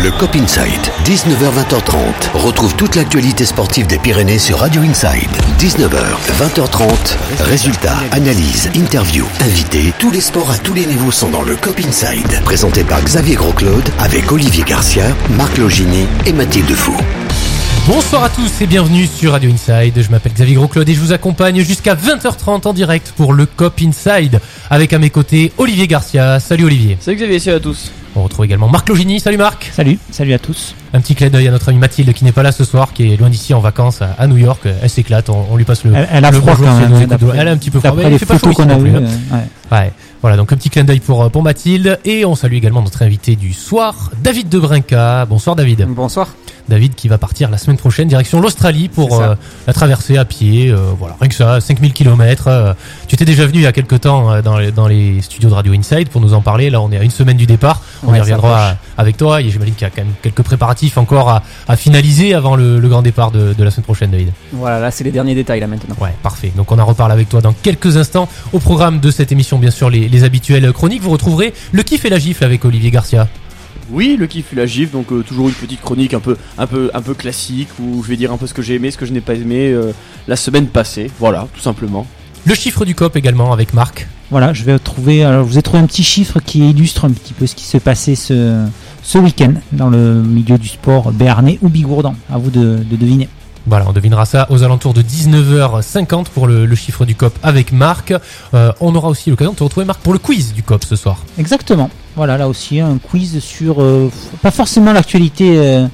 Le Cop Inside, 19h-20h30. Retrouve toute l'actualité sportive des Pyrénées sur Radio Inside. 19h, 20h30. Résultats, analyses, interviews, invités. Tous les sports à tous les niveaux sont dans le Cop Inside. Présenté par Xavier Gros-Claude avec Olivier Garcia, Marc Logini et Mathilde Fou. Bonsoir à tous et bienvenue sur Radio Inside. Je m'appelle Xavier Gros-Claude et je vous accompagne jusqu'à 20h30 en direct pour le Cop Inside. Avec à mes côtés Olivier Garcia. Salut Olivier. Salut Xavier, salut à tous. On retrouve également Marc Logini. Salut Marc. Salut à tous. Un petit clin d'œil à notre amie Mathilde qui n'est pas là ce soir, qui est loin d'ici en vacances à New York. Elle s'éclate, on lui passe le elle a le froid quand même, elle a un petit peu froid, mais les il fait pas chaud photos ici qu'on a non plus. vues, Ouais. Voilà, donc un petit clin d'œil pour Mathilde. Et on salue également notre invité du soir, David de Brinca. Bonsoir David. Bonsoir. David qui va partir la semaine prochaine direction l'Australie pour la traversée à pied, voilà, rien que ça, 5000 km. Tu étais déjà venu il y a quelques temps dans les studios de Radio Inside pour nous en parler. Là, on est à une semaine du départ. On y reviendra avec toi et j'imagine qu'il y a quand même quelques préparatifs encore à finaliser avant le grand départ de la semaine prochaine, David. Voilà, là c'est les derniers détails là maintenant. Ouais, parfait. Donc on en reparle avec toi dans quelques instants. Au programme de cette émission, bien sûr, les habituelles chroniques. Vous retrouverez le kiff et la gifle avec Olivier Garcia. Oui, le kiff et la gifle, donc toujours une petite chronique un peu classique où je vais dire un peu ce que j'ai aimé, ce que je n'ai pas aimé la semaine passée. Voilà, tout simplement. Le chiffre du COP également avec Marc. Voilà, je vous ai trouvé un petit chiffre qui illustre un petit peu ce qui se passait ce week-end dans le milieu du sport béarnais ou bigourdan. À vous de deviner. Voilà, on devinera ça aux alentours de 19h50 pour le chiffre du COP avec Marc. On aura aussi l'occasion de te retrouver, Marc, pour le quiz du COP ce soir. Exactement. Voilà, là aussi, un quiz sur pas forcément l'actualité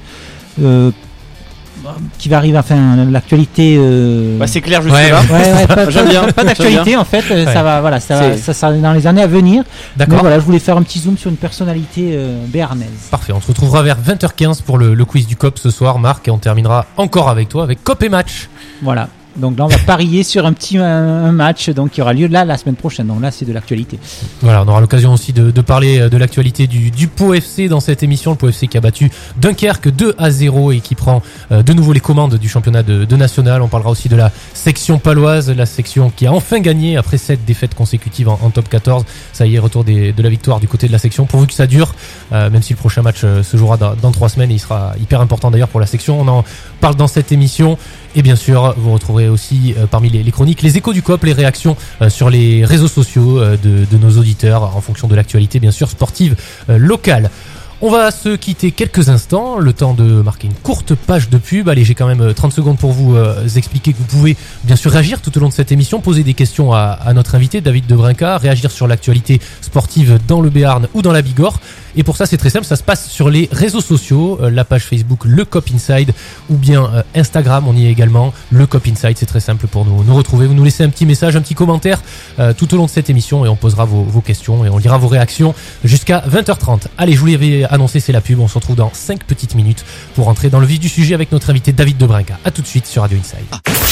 qui va arriver, enfin l'actualité. Bah c'est clair, je suis là. J'aime bien. Pas d'actualité en fait. Ouais. Ça sera dans les années à venir. D'accord. Mais voilà, je voulais faire un petit zoom sur une personnalité béarnaise. Parfait. On se retrouvera vers 20h15 pour le quiz du COP ce soir, Marc, et on terminera encore avec toi avec COP et match. Voilà. Donc là, on va parier sur un match donc qui aura lieu là la semaine prochaine. Donc là, c'est de l'actualité. Voilà, on aura l'occasion aussi de parler de l'actualité du Pau FC dans cette émission. Le Pau FC qui a battu Dunkerque 2-0 et qui prend de nouveau les commandes du championnat de national. On parlera aussi de la section paloise, la section qui a enfin gagné après 7 défaites consécutives en top 14. Ça y est, retour de la victoire du côté de la section, pourvu que ça dure, même si le prochain match se jouera dans 3 semaines et il sera hyper important d'ailleurs pour la section. On en parle dans cette émission. Et bien sûr, vous retrouverez aussi parmi les chroniques les échos du COP, les réactions sur les réseaux sociaux de nos auditeurs en fonction de l'actualité bien sûr sportive locale. On va se quitter quelques instants, le temps de marquer une courte page de pub. Allez, j'ai quand même 30 secondes pour vous expliquer que vous pouvez bien sûr réagir tout au long de cette émission, poser des questions à notre invité David de Brinca, réagir sur l'actualité sportive dans le Béarn ou dans la Bigorre. Et pour ça, c'est très simple, ça se passe sur les réseaux sociaux, la page Facebook Le Cop Inside ou bien Instagram, on y est également, Le Cop Inside, c'est très simple pour nous retrouver. Vous nous laissez un petit message, un petit commentaire tout au long de cette émission et on posera vos questions et on lira vos réactions jusqu'à 20h30. Allez, je vous l'avais annoncé, c'est la pub, on se retrouve dans 5 petites minutes pour entrer dans le vif du sujet avec notre invité David de Brinca. A tout de suite sur Radio Inside.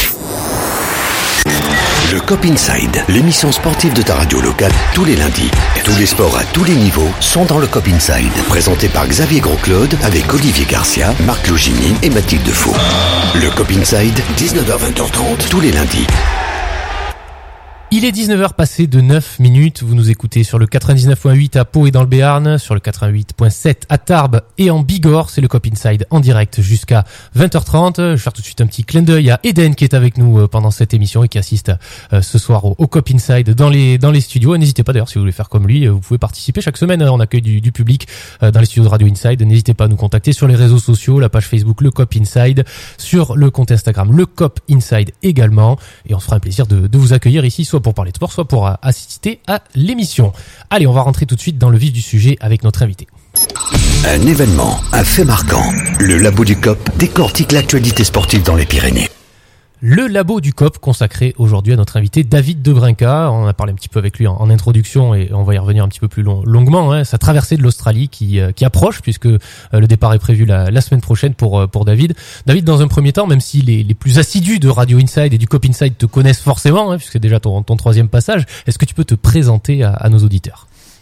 Le Cop Inside, l'émission sportive de ta radio locale, tous les lundis. Tous les sports à tous les niveaux sont dans le Cop Inside. Présenté par Xavier Gros-Claude avec Olivier Garcia, Marc Logini et Mathilde Fou. Le Cop Inside, 19h-20h30, tous les lundis. Il est 19h passé de 9 minutes, vous nous écoutez sur le 99.8 à Pau et dans le Béarn, sur le 88.7 à Tarbes et en Bigorre, c'est le Cop Inside en direct jusqu'à 20h30. Je vais faire tout de suite un petit clin d'œil à Eden qui est avec nous pendant cette émission et qui assiste ce soir au Cop Inside dans les studios. N'hésitez pas d'ailleurs si vous voulez faire comme lui, vous pouvez participer chaque semaine, on accueille du public dans les studios de Radio Inside. N'hésitez pas à nous contacter sur les réseaux sociaux, la page Facebook Le Cop Inside, sur le compte Instagram Le Cop Inside également et on se fera un plaisir de vous accueillir ici, soit pour parler de sport, soit pour assister à l'émission. Allez, on va rentrer tout de suite dans le vif du sujet avec notre invité. Un événement, un fait marquant. Le Labo du COP décortique l'actualité sportive dans les Pyrénées. Le Labo du COP consacré aujourd'hui à notre invité David de Brinca. On a parlé un petit peu avec lui en introduction et on va y revenir un petit peu plus longuement. Sa traversée de l'Australie qui approche puisque le départ est prévu la semaine prochaine pour David. David, dans un premier temps, même si les plus assidus de Radio Inside et du Cop Inside te connaissent forcément, puisque c'est déjà ton 3e passage, est-ce que tu peux te présenter à nos auditeurs ?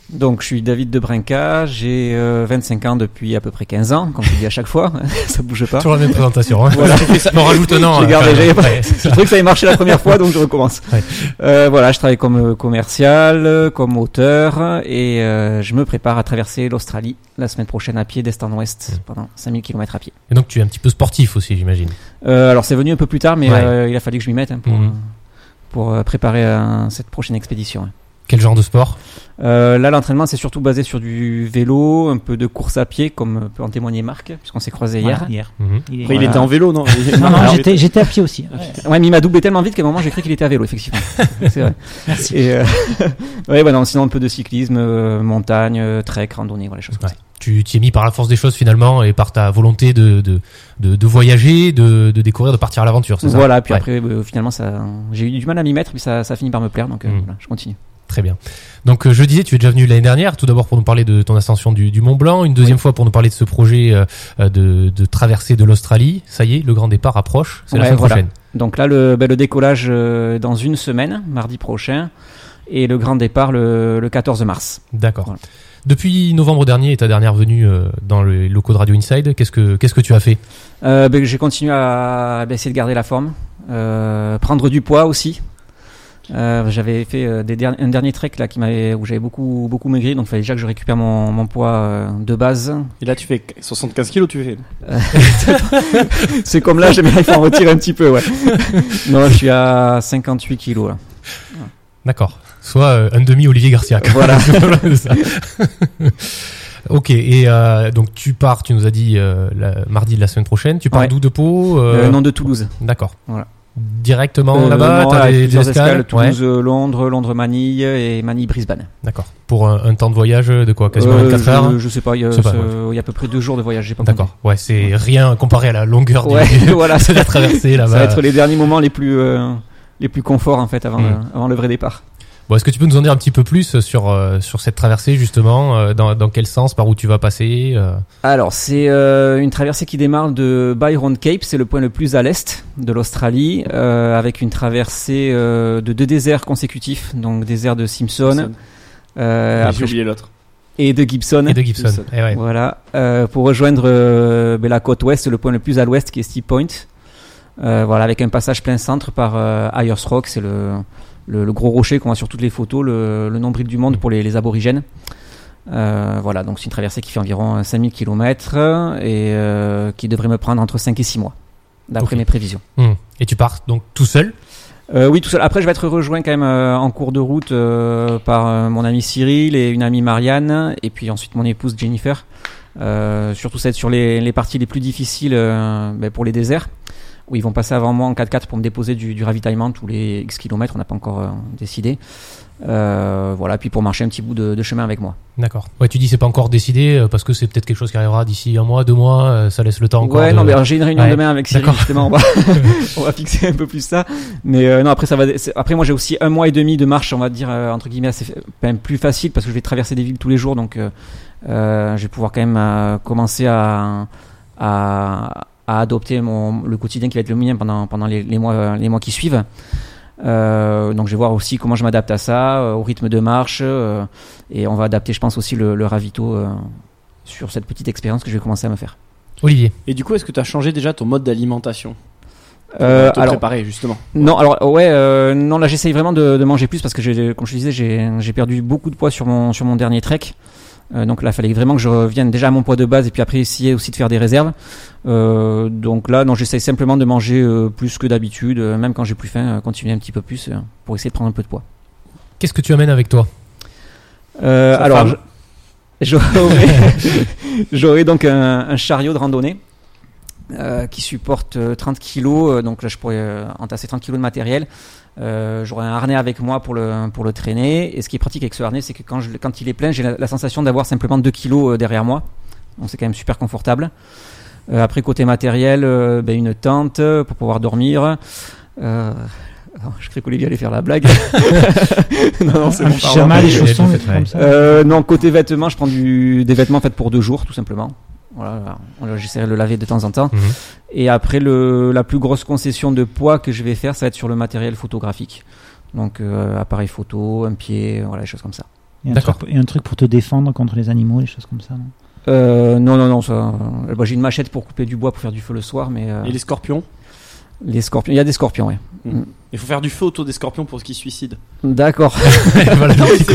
Donc, je suis David Debrinca, j'ai 25 ans depuis à peu près 15 ans, comme je dis à chaque fois, ça bouge pas. Toujours la même présentation. Hein. Voilà. On rajoute un an. J'ai gardé, ouais, je trouvais que ça avait marché la première fois, donc je recommence. Ouais. Voilà, je travaille comme commercial, comme auteur, et je me prépare à traverser l'Australie la semaine prochaine à pied d'est en ouest, pendant 5000 km à pied. Et donc tu es un petit peu sportif aussi, j'imagine. Alors c'est venu un peu plus tard, mais Ouais. il a fallu que je m'y mette pour préparer cette prochaine expédition. Ouais. Quel genre de sport? Là, l'entraînement, c'est surtout basé sur du vélo, un peu de course à pied, comme peut en témoigner Marc, puisqu'on s'est croisés hier. Voilà, hier. Mhm. Après, il était en vélo, non? Non, Alors, j'étais à pied aussi. Ouais, mais il m'a doublé tellement vite qu'à un moment, j'ai cru qu'il était à vélo, effectivement. C'est vrai. Merci. Et ouais, bah non, sinon un peu de cyclisme, montagne, trek, randonnée, voilà, les choses comme Ouais. Tu t'y es mis par la force des choses finalement et par ta volonté de voyager, de découvrir, de partir à l'aventure, c'est ça. ça? Voilà, puis Ouais. après, finalement, j'ai eu du mal à m'y mettre, puis ça a fini par me plaire, donc voilà, je continue. Très bien. Donc je disais, tu es déjà venu l'année dernière, tout d'abord pour nous parler de ton ascension du Mont Blanc, une deuxième fois pour nous parler de ce projet de traversée de l'Australie. Ça y est, le grand départ approche, c'est la semaine prochaine. Donc là, le décollage dans une semaine, mardi prochain, et le grand départ le 14 mars. D'accord. Voilà. Depuis novembre dernier et ta dernière venue dans les locaux de Radio Inside, qu'est-ce que tu as fait? J'ai continué à essayer de garder la forme, prendre du poids aussi. J'avais fait un dernier trek là où j'avais beaucoup maigri, donc il fallait déjà que je récupère mon poids de base. Et là, tu fais 75 kilos, tu fais. C'est comme là, j'aimerais en retirer un petit peu, ouais. Non, je suis à 58 kilos là. D'accord. Soit un demi Olivier Garcia. Voilà. Ça. Ok, et donc tu pars, tu nous as dit mardi de la semaine prochaine, tu pars Ouais. d'où, de Pau Non, de Toulouse. D'accord. Voilà. Directement là-bas, non, t'as avec des plusieurs escales Toulouse, Londres, Manille et Manille, Brisbane. D'accord. Pour un temps de voyage de quoi? Quasiment 24 heures? Je sais pas, il y a à peu près 2 jours de voyage, j'ai pas compté. D'accord. Ouais, c'est rien comparé à la longueur Ouais, voilà. de la traversée là-bas. Ça va être les derniers moments les plus conforts en fait avant le vrai départ. Bon, est-ce que tu peux nous en dire un petit peu plus sur cette traversée justement, dans quel sens, par où tu vas passer Alors, c'est une traversée qui démarre de Byron Cape, c'est le point le plus à l'est de l'Australie, avec une traversée de 2 déserts consécutifs, donc désert de Simpson. J'ai oublié l'autre. Et de Gibson. Eh ouais. Voilà, pour rejoindre la côte ouest, le point le plus à l'ouest qui est Steep Point. Voilà, avec un passage plein centre par Ayers Rock, c'est le gros rocher qu'on voit sur toutes les photos, le nombril du monde pour les aborigènes. Voilà, donc c'est une traversée qui fait environ 5000 km et qui devrait me prendre entre 5 et 6 mois, d'après mes prévisions. Et tu pars donc tout seul? Oui, tout seul. Après, je vais être rejoint quand même en cours de route par mon ami Cyril et une amie Marianne, et puis ensuite mon épouse Jennifer. Surtout ça va être sur les parties les plus difficiles pour les déserts, où ils vont passer avant moi en 4x4 pour me déposer du ravitaillement tous les X kilomètres, on n'a pas encore décidé. Voilà, puis pour marcher un petit bout de chemin avec moi. D'accord. Ouais, tu dis c'est pas encore décidé parce que c'est peut-être quelque chose qui arrivera d'ici 1 mois, 2 mois, ça laisse le temps encore. Ouais, non, mais alors, j'ai une réunion demain avec Cyril, justement, on va fixer un peu plus ça. Mais non, après après moi j'ai aussi 1 mois et demi de marche, on va dire entre guillemets, assez quand même plus facile parce que je vais traverser des villes tous les jours, donc je vais pouvoir quand même commencer à adopter le quotidien qui va être le mien pendant les mois qui suivent. Donc je vais voir aussi comment je m'adapte à ça, au rythme de marche, et on va adapter, je pense, aussi le ravito sur cette petite expérience que je vais commencer à me faire. Olivier. Et du coup, est-ce que tu as changé déjà ton mode d'alimentation alors, préparer justement? Non, alors non, là j'essaye vraiment de manger plus parce que comme je te disais, j'ai perdu beaucoup de poids sur mon dernier trek. Donc là, il fallait vraiment que je revienne déjà à mon poids de base et puis après essayer aussi de faire des réserves. Donc là, non, j'essaye simplement de manger plus que d'habitude, même quand j'ai plus faim, continuer un petit peu plus pour essayer de prendre un peu de poids. Qu'est-ce que tu amènes avec toi? Alors, j'aurai donc un chariot de randonnée qui supporte 30 kilos. Donc là, je pourrais entasser 30 kilos de matériel. J'aurai un harnais avec moi pour le traîner, et ce qui est pratique avec ce harnais, c'est que quand il est plein, j'ai la sensation d'avoir simplement 2 kilos derrière moi, donc c'est quand même super confortable. Après, côté matériel, une tente pour pouvoir dormir. Je croyais qu'Olivier allait faire la blague. non, c'est un bon, pyjama, des chaussons, des trucs comme ça. non, côté vêtements, je prends des vêtements faits pour 2 jours, tout simplement. Voilà, j'essaierai de le laver de temps en temps. Et après, la plus grosse concession de poids que je vais faire, ça va être sur le matériel photographique. Donc, appareil photo, un pied, voilà, des choses comme ça. D'accord. Et un truc pour te défendre contre les animaux, les choses comme ça, non? Non, ça. J'ai une machette pour couper du bois pour faire du feu le soir, mais. Et les scorpions? Les scorpions, il y a des scorpions, ouais. Il faut faire du feu autour des scorpions pour qu'ils se suicident. D'accord. Voilà, Non, mais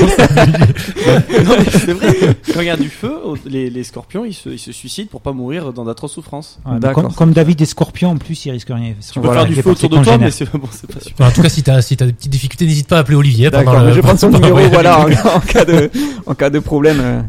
c'est vrai. Quand il y a du feu, les scorpions ils se suicident pour pas mourir dans d'atroces souffrances. Ouais, D'accord. comme David et Scorpion, en plus, il risque rien. Tu peux faire du feu autour de toi, mais c'est pas super. En tout cas, si t'as des petites difficultés, n'hésite pas à appeler Olivier. D'accord, pendant mais je vais prendre son numéro, Ouais. voilà, en cas de problème.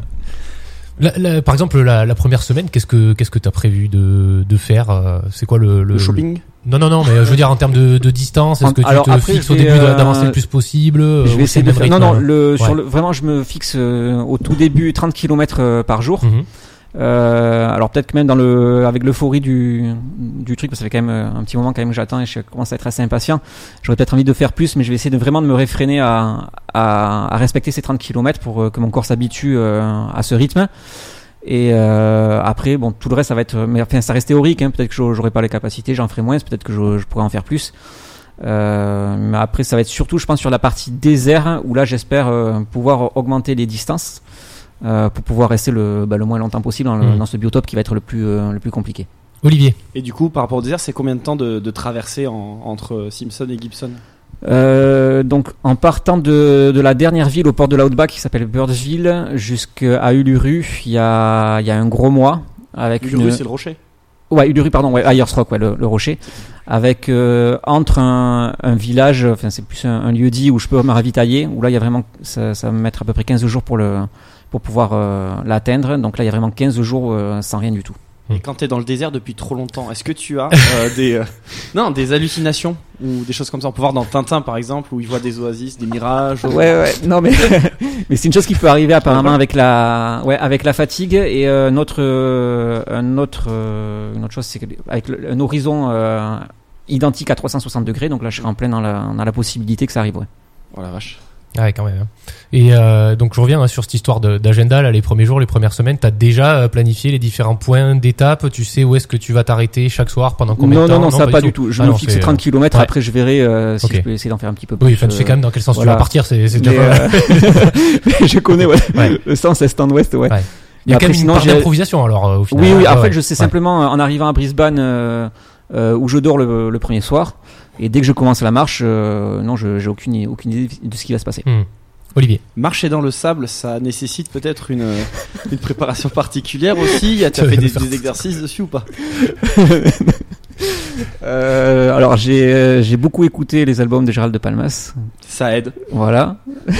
Par exemple, la première semaine, qu'est-ce que t'as prévu de faire? C'est quoi le shopping? Non, mais je veux dire en termes de distance, est-ce que tu Alors, te après, fixes je au vais, début d'avancer le plus possible? Je vais essayer de faire. rythme. Vraiment, je me fixe au tout début 30 km par jour. Mhm. Alors peut-être que même avec l'euphorie du truc, parce que ça fait quand même un petit moment quand même que j'attends et je commence à être assez impatient. J'aurais peut-être envie de faire plus, mais je vais essayer de vraiment me réfréner à respecter ces 30 km pour que mon corps s'habitue à ce rythme. Et après, bon, tout le reste, ça va être, mais enfin, ça reste théorique. Hein, peut-être que j'aurai pas les capacités, j'en ferai moins. Peut-être que je pourrais en faire plus. Mais après, ça va être surtout, je pense, sur la partie désert où là, j'espère pouvoir augmenter les distances pour pouvoir rester le moins longtemps possible dans ce biotope qui va être le plus compliqué. Olivier. Et du coup, par rapport au désert, c'est combien de temps de traversée entre Simpson et Gibson? Donc en partant de la dernière ville au port de l'Outback qui s'appelle Birdsville jusqu'à Uluru, il y a un gros mois avec Uluru, c'est le rocher. Ouais, Uluru, pardon, ouais, Ayers Rock, ouais, le rocher, avec entre un village, enfin c'est plus un lieu dit où je peux me ravitailler, où là il y a vraiment, ça va me mettre à peu près 15 jours pour pouvoir l'atteindre. Donc là il y a vraiment 15 jours sans rien du tout. Et quand t'es dans le désert depuis trop longtemps, est-ce que tu as des hallucinations ou des choses comme ça? On peut voir dans Tintin par exemple où il voit des oasis, des mirages. Ouais, non mais mais c'est une chose qui peut arriver apparemment avec la fatigue et une autre chose, c'est qu'avec un horizon identique à 360 degrés, donc là je serai en plein dans la possibilité que ça arrive. Ouais. Oh la vache. Ah ouais, quand même. Et donc je reviens sur cette histoire d'agenda, là, les premiers jours, les premières semaines. T'as déjà planifié les différents points d'étape? Tu sais où est-ce que tu vas t'arrêter chaque soir, pendant combien de temps? Non, ça pas du tout. Je me fixe 30 km. Ouais. Après, je verrai si Ok. je peux essayer d'en faire un petit peu plus. Oui, enfin, tu sais quand même dans quel sens voilà. tu vas partir, c'est déjà Mais, pas... je connais, ouais. Ouais. Le sens est-ouest, ouais. Ouais. Il y a Après, quand même une sinon, part j'ai- d'improvisation, alors, au final. Oui, Ouais, après, ouais. je sais Ouais. simplement en arrivant à Brisbane où je dors le premier soir. Et dès que je commence la marche, non, j'ai aucune idée de ce qui va se passer. Olivier. Marcher dans le sable, ça nécessite peut-être une préparation particulière aussi. Tu as fait des exercices dessus ou pas? Alors j'ai beaucoup écouté les albums de Gérald de Palmas. Ça aide. Voilà.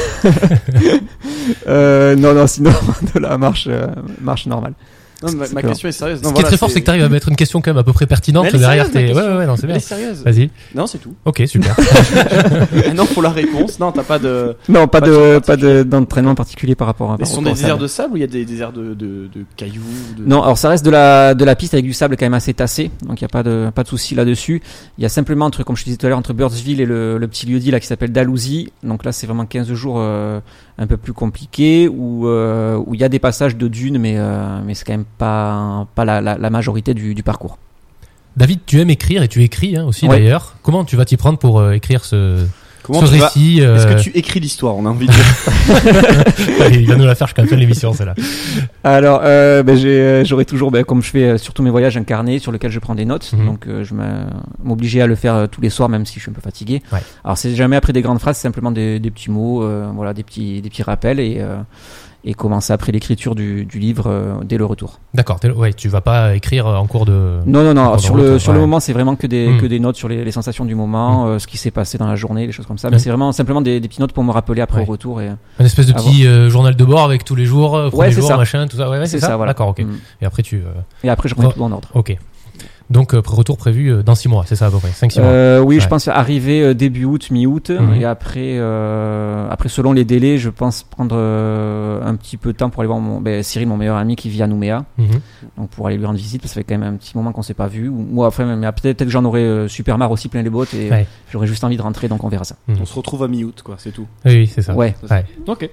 Non, sinon de la marche normale. Non, ma question est sérieuse. Non, Ce qui est très fort, c'est que tu arrives à mettre une question quand même à peu près pertinente Mais elle est derrière sérieuse, tes. ma question. Ouais, non, c'est Elle bien. est sérieuse. Vas-y. Non, c'est tout. Ok, super. Ah non, pour la réponse. Non, t'as pas de. Non, pas de d'entraînement particulier par rapport à. Mais ce sont des déserts de sable ou il y a des déserts de cailloux Non, alors ça reste de la piste avec du sable quand même assez tassé, donc il y a pas de souci là-dessus. Il y a simplement comme je te disais tout à l'heure, entre Birdsville et le petit lieu-dit là qui s'appelle Dalhousie. Donc là, c'est vraiment 15 jours un peu plus compliqués où il y a des passages de dunes, mais c'est quand même pas la majorité du parcours. David, tu aimes écrire et tu écris aussi Ouais. d'ailleurs. Comment tu vas t'y prendre pour écrire ce récit Est-ce que tu écris l'histoire? On a envie de dire. Allez, il va nous la faire jusqu'à la fin de l'émission, celle-là. Alors, j'aurai toujours, comme je fais sur tous mes voyages, un carnet sur lequel je prends des notes. Mhm. Donc, je m'obligeais à le faire tous les soirs, même si je suis un peu fatigué. Ouais. Alors, c'est jamais après des grandes phrases, c'est simplement des petits mots, voilà, des petits rappels et commencer après l'écriture du livre dès le retour. D'accord. Ouais, tu vas pas écrire en cours de. Non. Pendant Sur le le temps, ouais. moment, c'est vraiment que des Mhm. notes sur les sensations du moment, ce qui s'est passé dans la journée, les choses comme ça. Mais Ouais. c'est vraiment simplement des petites notes pour me rappeler après Ouais. au retour. Et Un espèce de Ah petit journal de bord avec tous les jours, premier c'est jour, ça. machin, tout ça. Ouais, c'est ça. voilà. D'accord, ok. Mhm. Et après tu. Et après, je prends tout en ordre. Ok. Donc retour prévu dans 6 mois, c'est ça à peu près, 5-6 mois. Oui, Ouais. je pense arriver début août, mi-août, Mhm. et après selon les délais, je pense prendre un petit peu de temps pour aller voir Cyril, mon meilleur ami qui vit à Nouméa, Mhm. donc pour aller lui rendre visite parce que ça fait quand même un petit moment qu'on s'est pas vu. Ou moi après, mais peut-être que j'en aurais super marre aussi plein les bottes et Ouais. j'aurais juste envie de rentrer, donc on verra ça. On se retrouve à mi-août, quoi, c'est tout. Oui, c'est ça. Ouais. Ouais. Ok.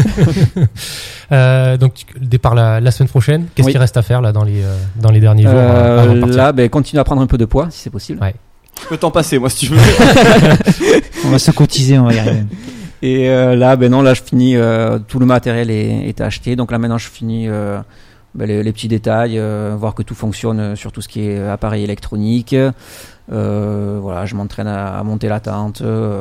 Donc départ la semaine prochaine. Qu'est-ce Oui. qu'il reste à faire là dans les derniers jours avant de partir? Là, continuer à prendre un peu de poids si c'est possible. Ouais. Je peux t'en passer, moi, si tu veux. On va se cotiser, on va y arriver. Et là, je finis, tout le matériel est acheté. Donc là, maintenant, je finis les petits détails, voir que tout fonctionne sur tout ce qui est appareil électronique. Je m'entraîne à monter la tente,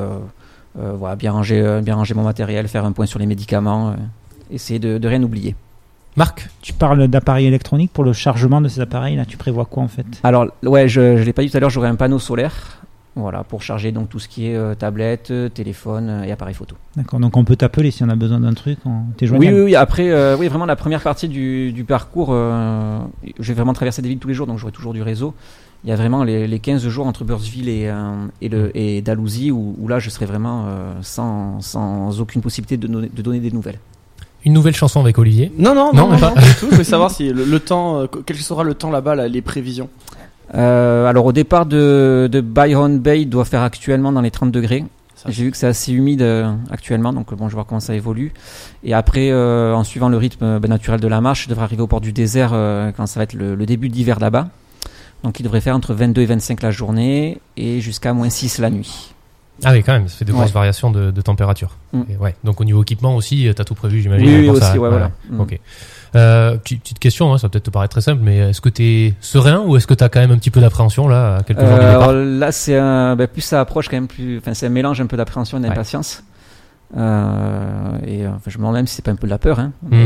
bien ranger mon matériel, faire un point sur les médicaments, essayer de rien oublier. Marc, tu parles d'appareils électroniques pour le chargement de ces appareils. Là, tu prévois quoi en fait? Alors, je l'ai pas dit tout à l'heure, j'aurai un panneau solaire. Voilà, pour charger donc tout ce qui est tablette, téléphone et appareil photo. D'accord, donc on peut t'appeler si on a besoin d'un truc. T'es joignable. Oui. Après, vraiment la première partie du parcours, je vais vraiment traverser des villes tous les jours, donc j'aurai toujours du réseau. Il y a vraiment les 15 jours entre Burtsville et Dalhousie où là je serai vraiment sans aucune possibilité de donner des nouvelles. une nouvelle chanson avec Olivier? Non, pas du tout. Je voulais savoir si le temps, quel sera le temps là-bas, les prévisions. Alors au départ de Byron Bay, il doit faire actuellement dans les 30 degrés. J'ai vu que c'est assez humide actuellement, donc je vais voir comment ça évolue. Et après, en suivant le rythme naturel de la marche, je devrais arriver au port du désert quand ça va être le début de l'hiver là-bas. Donc il devrait faire entre 22 et 25 la journée et jusqu'à moins 6 la nuit. Ah oui, quand même, ça fait de grosses variations de température. Et donc au niveau équipement aussi, t'as tout prévu, j'imagine. Oui, aussi, voilà. Ok. Petite question, ça va peut-être te paraître très simple, mais est-ce que t'es serein ou est-ce que t'as quand même un petit peu d'appréhension là, à quelques jours du départ? Là, c'est plus ça approche quand même c'est un mélange un peu d'appréhension et d'impatience. Je me demande même si c'est pas un peu de la peur.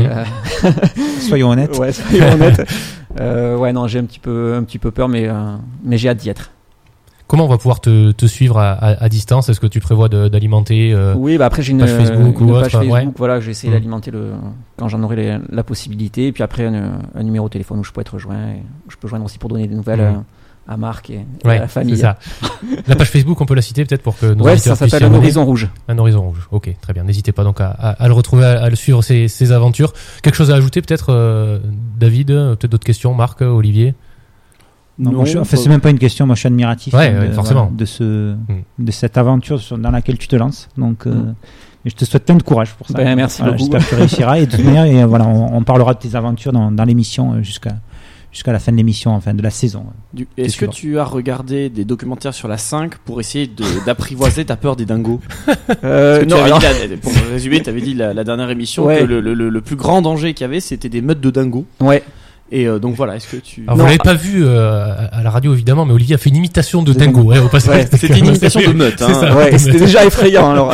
Soyons honnêtes. Non, j'ai un petit peu peur, mais j'ai hâte d'y être. Comment on va pouvoir te suivre à distance? Est-ce que tu prévois d'alimenter après j'ai une page Facebook une ou page autre, Facebook, voilà, je vais essayer d'alimenter quand j'en aurai la possibilité, et puis après un numéro de téléphone où je peux être rejoint, et je peux joindre aussi pour donner des nouvelles à Marc et à la famille. C'est ça. La page Facebook, on peut la citer peut-être pour que nos auditeurs ça s'appelle Un Horizon Rouge. Un Horizon Rouge. Ok, très bien. N'hésitez pas donc à le retrouver, à le suivre ses aventures. Quelque chose à ajouter peut-être, David? Peut-être d'autres questions, Marc, Olivier? Non, c'est même pas une question. Moi, je suis admiratif forcément. de cette aventure dans laquelle tu te lances. Donc, je te souhaite plein de courage pour ça. Merci beaucoup. J'espère que tu réussiras. Et de toute manière, on parlera de tes aventures dans l'émission jusqu'à la fin de l'émission, enfin de la saison. Est-ce que tu as regardé des documentaires sur la 5 pour essayer d'apprivoiser ta peur des dingos? Pour résumer, tu avais dit la dernière émission que le plus grand danger qu'il y avait, c'était des meutes de dingos. Ouais. Et donc voilà, est-ce que tu... Alors, vous l'avez pas vu à la radio évidemment, mais Olivier a fait une imitation de dingo. Au passage. C'était une imitation de meute. C'était déjà effrayant. Alors,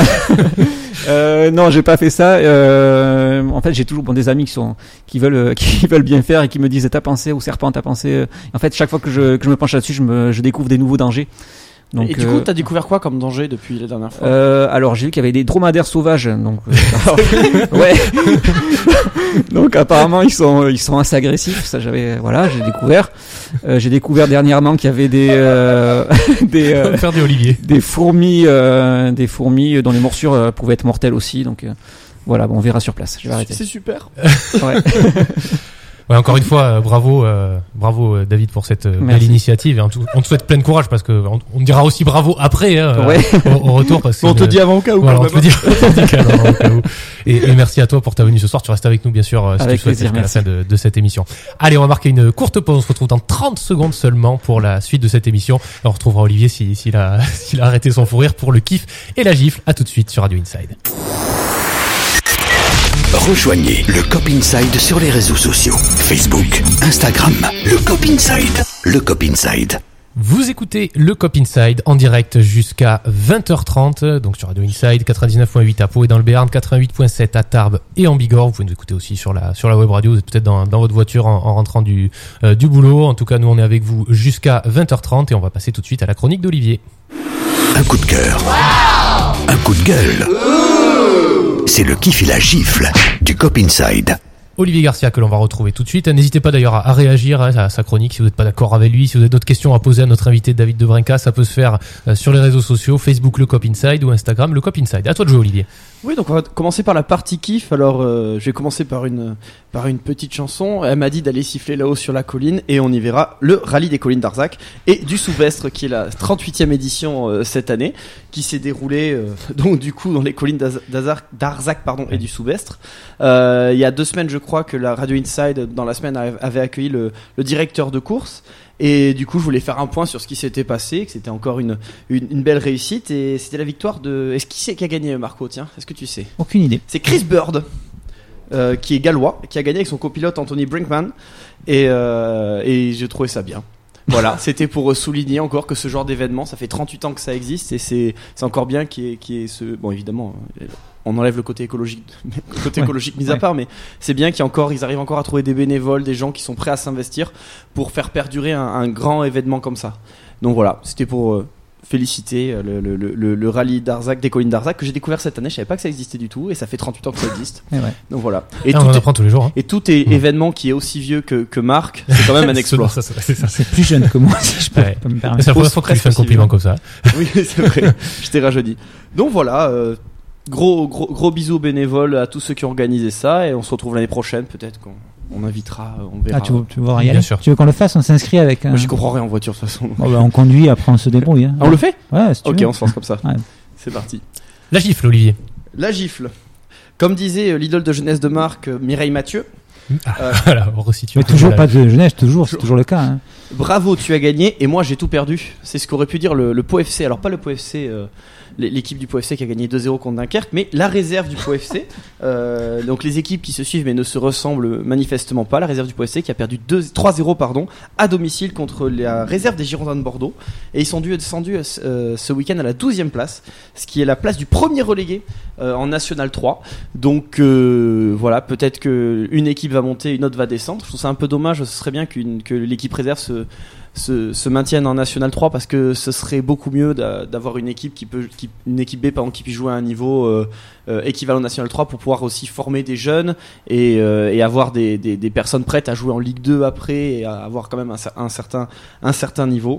non, j'ai pas fait ça. En fait, j'ai toujours des amis qui veulent bien faire et qui me disent: t'as pensé au serpent, t'as pensé. En fait, chaque fois que je me penche là-dessus, je découvre des nouveaux dangers. Donc, et du coup, t'as découvert quoi comme danger depuis la dernière fois? Alors, j'ai vu qu'il y avait des dromadaires sauvages, donc donc apparemment ils sont assez agressifs. Ça, j'ai découvert. J'ai découvert dernièrement qu'il y avait des fourmis dont les morsures pouvaient être mortelles aussi. Donc on verra sur place. Je vais arrêter. C'est super. Ouais, encore une fois, bravo David pour cette belle initiative. Et on te souhaite plein de courage parce que on dira aussi bravo après au retour. Parce que on te dit avant au cas où. Voilà, on te dit au cas où. Et merci à toi pour ta venue ce soir. Tu restes avec nous bien sûr si tu souhaites jusqu'à la fin de cette émission. Allez, on va marquer une courte pause. On se retrouve dans 30 secondes seulement pour la suite de cette émission. Et on retrouvera Olivier s'il a arrêté son fou rire pour le kiff et la gifle. À tout de suite sur Radio Inside. Rejoignez le Cop Inside sur les réseaux sociaux. Facebook, Instagram, le Cop Inside. Le Cop Inside. Vous écoutez le Cop Inside en direct jusqu'à 20h30, donc sur Radio Inside, 99.8 à Pau et dans le Béarn, 88.7 à Tarbes et en Bigorre. Vous pouvez nous écouter aussi sur la web radio, vous êtes peut-être dans votre voiture en rentrant du boulot. En tout cas, nous on est avec vous jusqu'à 20h30 et on va passer tout de suite à la chronique d'Olivier. Un coup de cœur. Un coup de gueule. C'est le kiff et la gifle du Cop Inside. Olivier Garcia que l'on va retrouver tout de suite. N'hésitez pas d'ailleurs à réagir à sa chronique si vous n'êtes pas d'accord avec lui. Si vous avez d'autres questions à poser à notre invité David Dobrinka, ça peut se faire sur les réseaux sociaux, Facebook le Cop Inside ou Instagram le Cop Inside. À toi de jouer Olivier. Oui, donc on va commencer par la partie kiff. Alors je vais commencer par une petite chanson. Elle m'a dit d'aller siffler là-haut sur la colline et on y verra le rallye des collines d'Arzac et du Soubestre qui est la 38e édition cette année qui s'est déroulée donc du coup dans les collines d'Arzac et du Soubestre. Il y a 2 semaines je crois que la Radio Inside dans la semaine avait accueilli le directeur de course Et du coup, je voulais faire un point sur ce qui s'était passé, que c'était encore une belle réussite. Et c'était la victoire de. Est-ce qui c'est qui a gagné, Marco? Tiens, est-ce que tu sais? Aucune idée. C'est Chris Bird, qui est gallois, qui a gagné avec son copilote Anthony Brinkman. Et j'ai trouvé ça bien. Voilà, c'était pour souligner encore que ce genre d'événement, ça fait 38 ans que ça existe, et c'est encore bien qu'il y ait ce. Bon, évidemment, on enlève le côté écologique mis à part, mais c'est bien ils arrivent encore à trouver des bénévoles, des gens qui sont prêts à s'investir pour faire perdurer un grand événement comme ça. Donc voilà, c'était pour féliciter le rallye d'Arzac, des collines d'Arzac, que j'ai découvert cette année. Je savais pas que ça existait du tout, et ça fait 38 ans que ça existe. Donc voilà. Et on en apprend tous les jours. Et tout événement qui est aussi vieux que Marc, c'est quand même un exploit. C'est plus jeune que moi, si je peux pas me permettre. C'est la première fois que tu fais un compliment comme ça. Oui, c'est vrai. Je t'ai rajeuni. Donc voilà. Gros bisous aux bénévoles, à tous ceux qui ont organisé ça, et on se retrouve l'année prochaine, peut-être qu'on invitera, on verra. Ah, tu veux y aller? Bien sûr. Tu veux qu'on le fasse? On s'inscrit avec Moi, j'y comprends rien en voiture de toute façon. On conduit, après on se débrouille. Ah, on le fait? Ouais, si tu Ok, veux. on se lance comme ça. Ouais. C'est parti. La gifle, Olivier. La gifle. Comme disait l'idole de jeunesse de Marc, Mireille Mathieu. Voilà, on resitue. Mais toujours pas de jeunesse, c'est toujours le cas. Hein. Bravo, tu as gagné, et moi j'ai tout perdu. C'est ce qu'aurait pu dire le Pau FC. Alors pas le Pau FC, l'équipe du Pau FC qui a gagné 2-0 contre Dunkerque, mais la réserve du Pau FC. Donc les équipes qui se suivent mais ne se ressemblent manifestement pas. La réserve du Pau FC qui a perdu 3-0 à domicile contre la réserve des Girondins de Bordeaux, et ils sont descendus ce week-end à la 12e place, ce qui est la place du premier relégué en National 3. Donc voilà, peut-être qu'une équipe va monter, une autre va descendre. Je trouve ça un peu dommage. Ce serait bien que l'équipe réserve se maintienne en National 3, parce que ce serait beaucoup mieux d'avoir une équipe une équipe B pardon, qui puisse jouer à un niveau équivalent National 3 pour pouvoir aussi former des jeunes et avoir des personnes prêtes à jouer en Ligue 2 après, et à avoir quand même un certain niveau.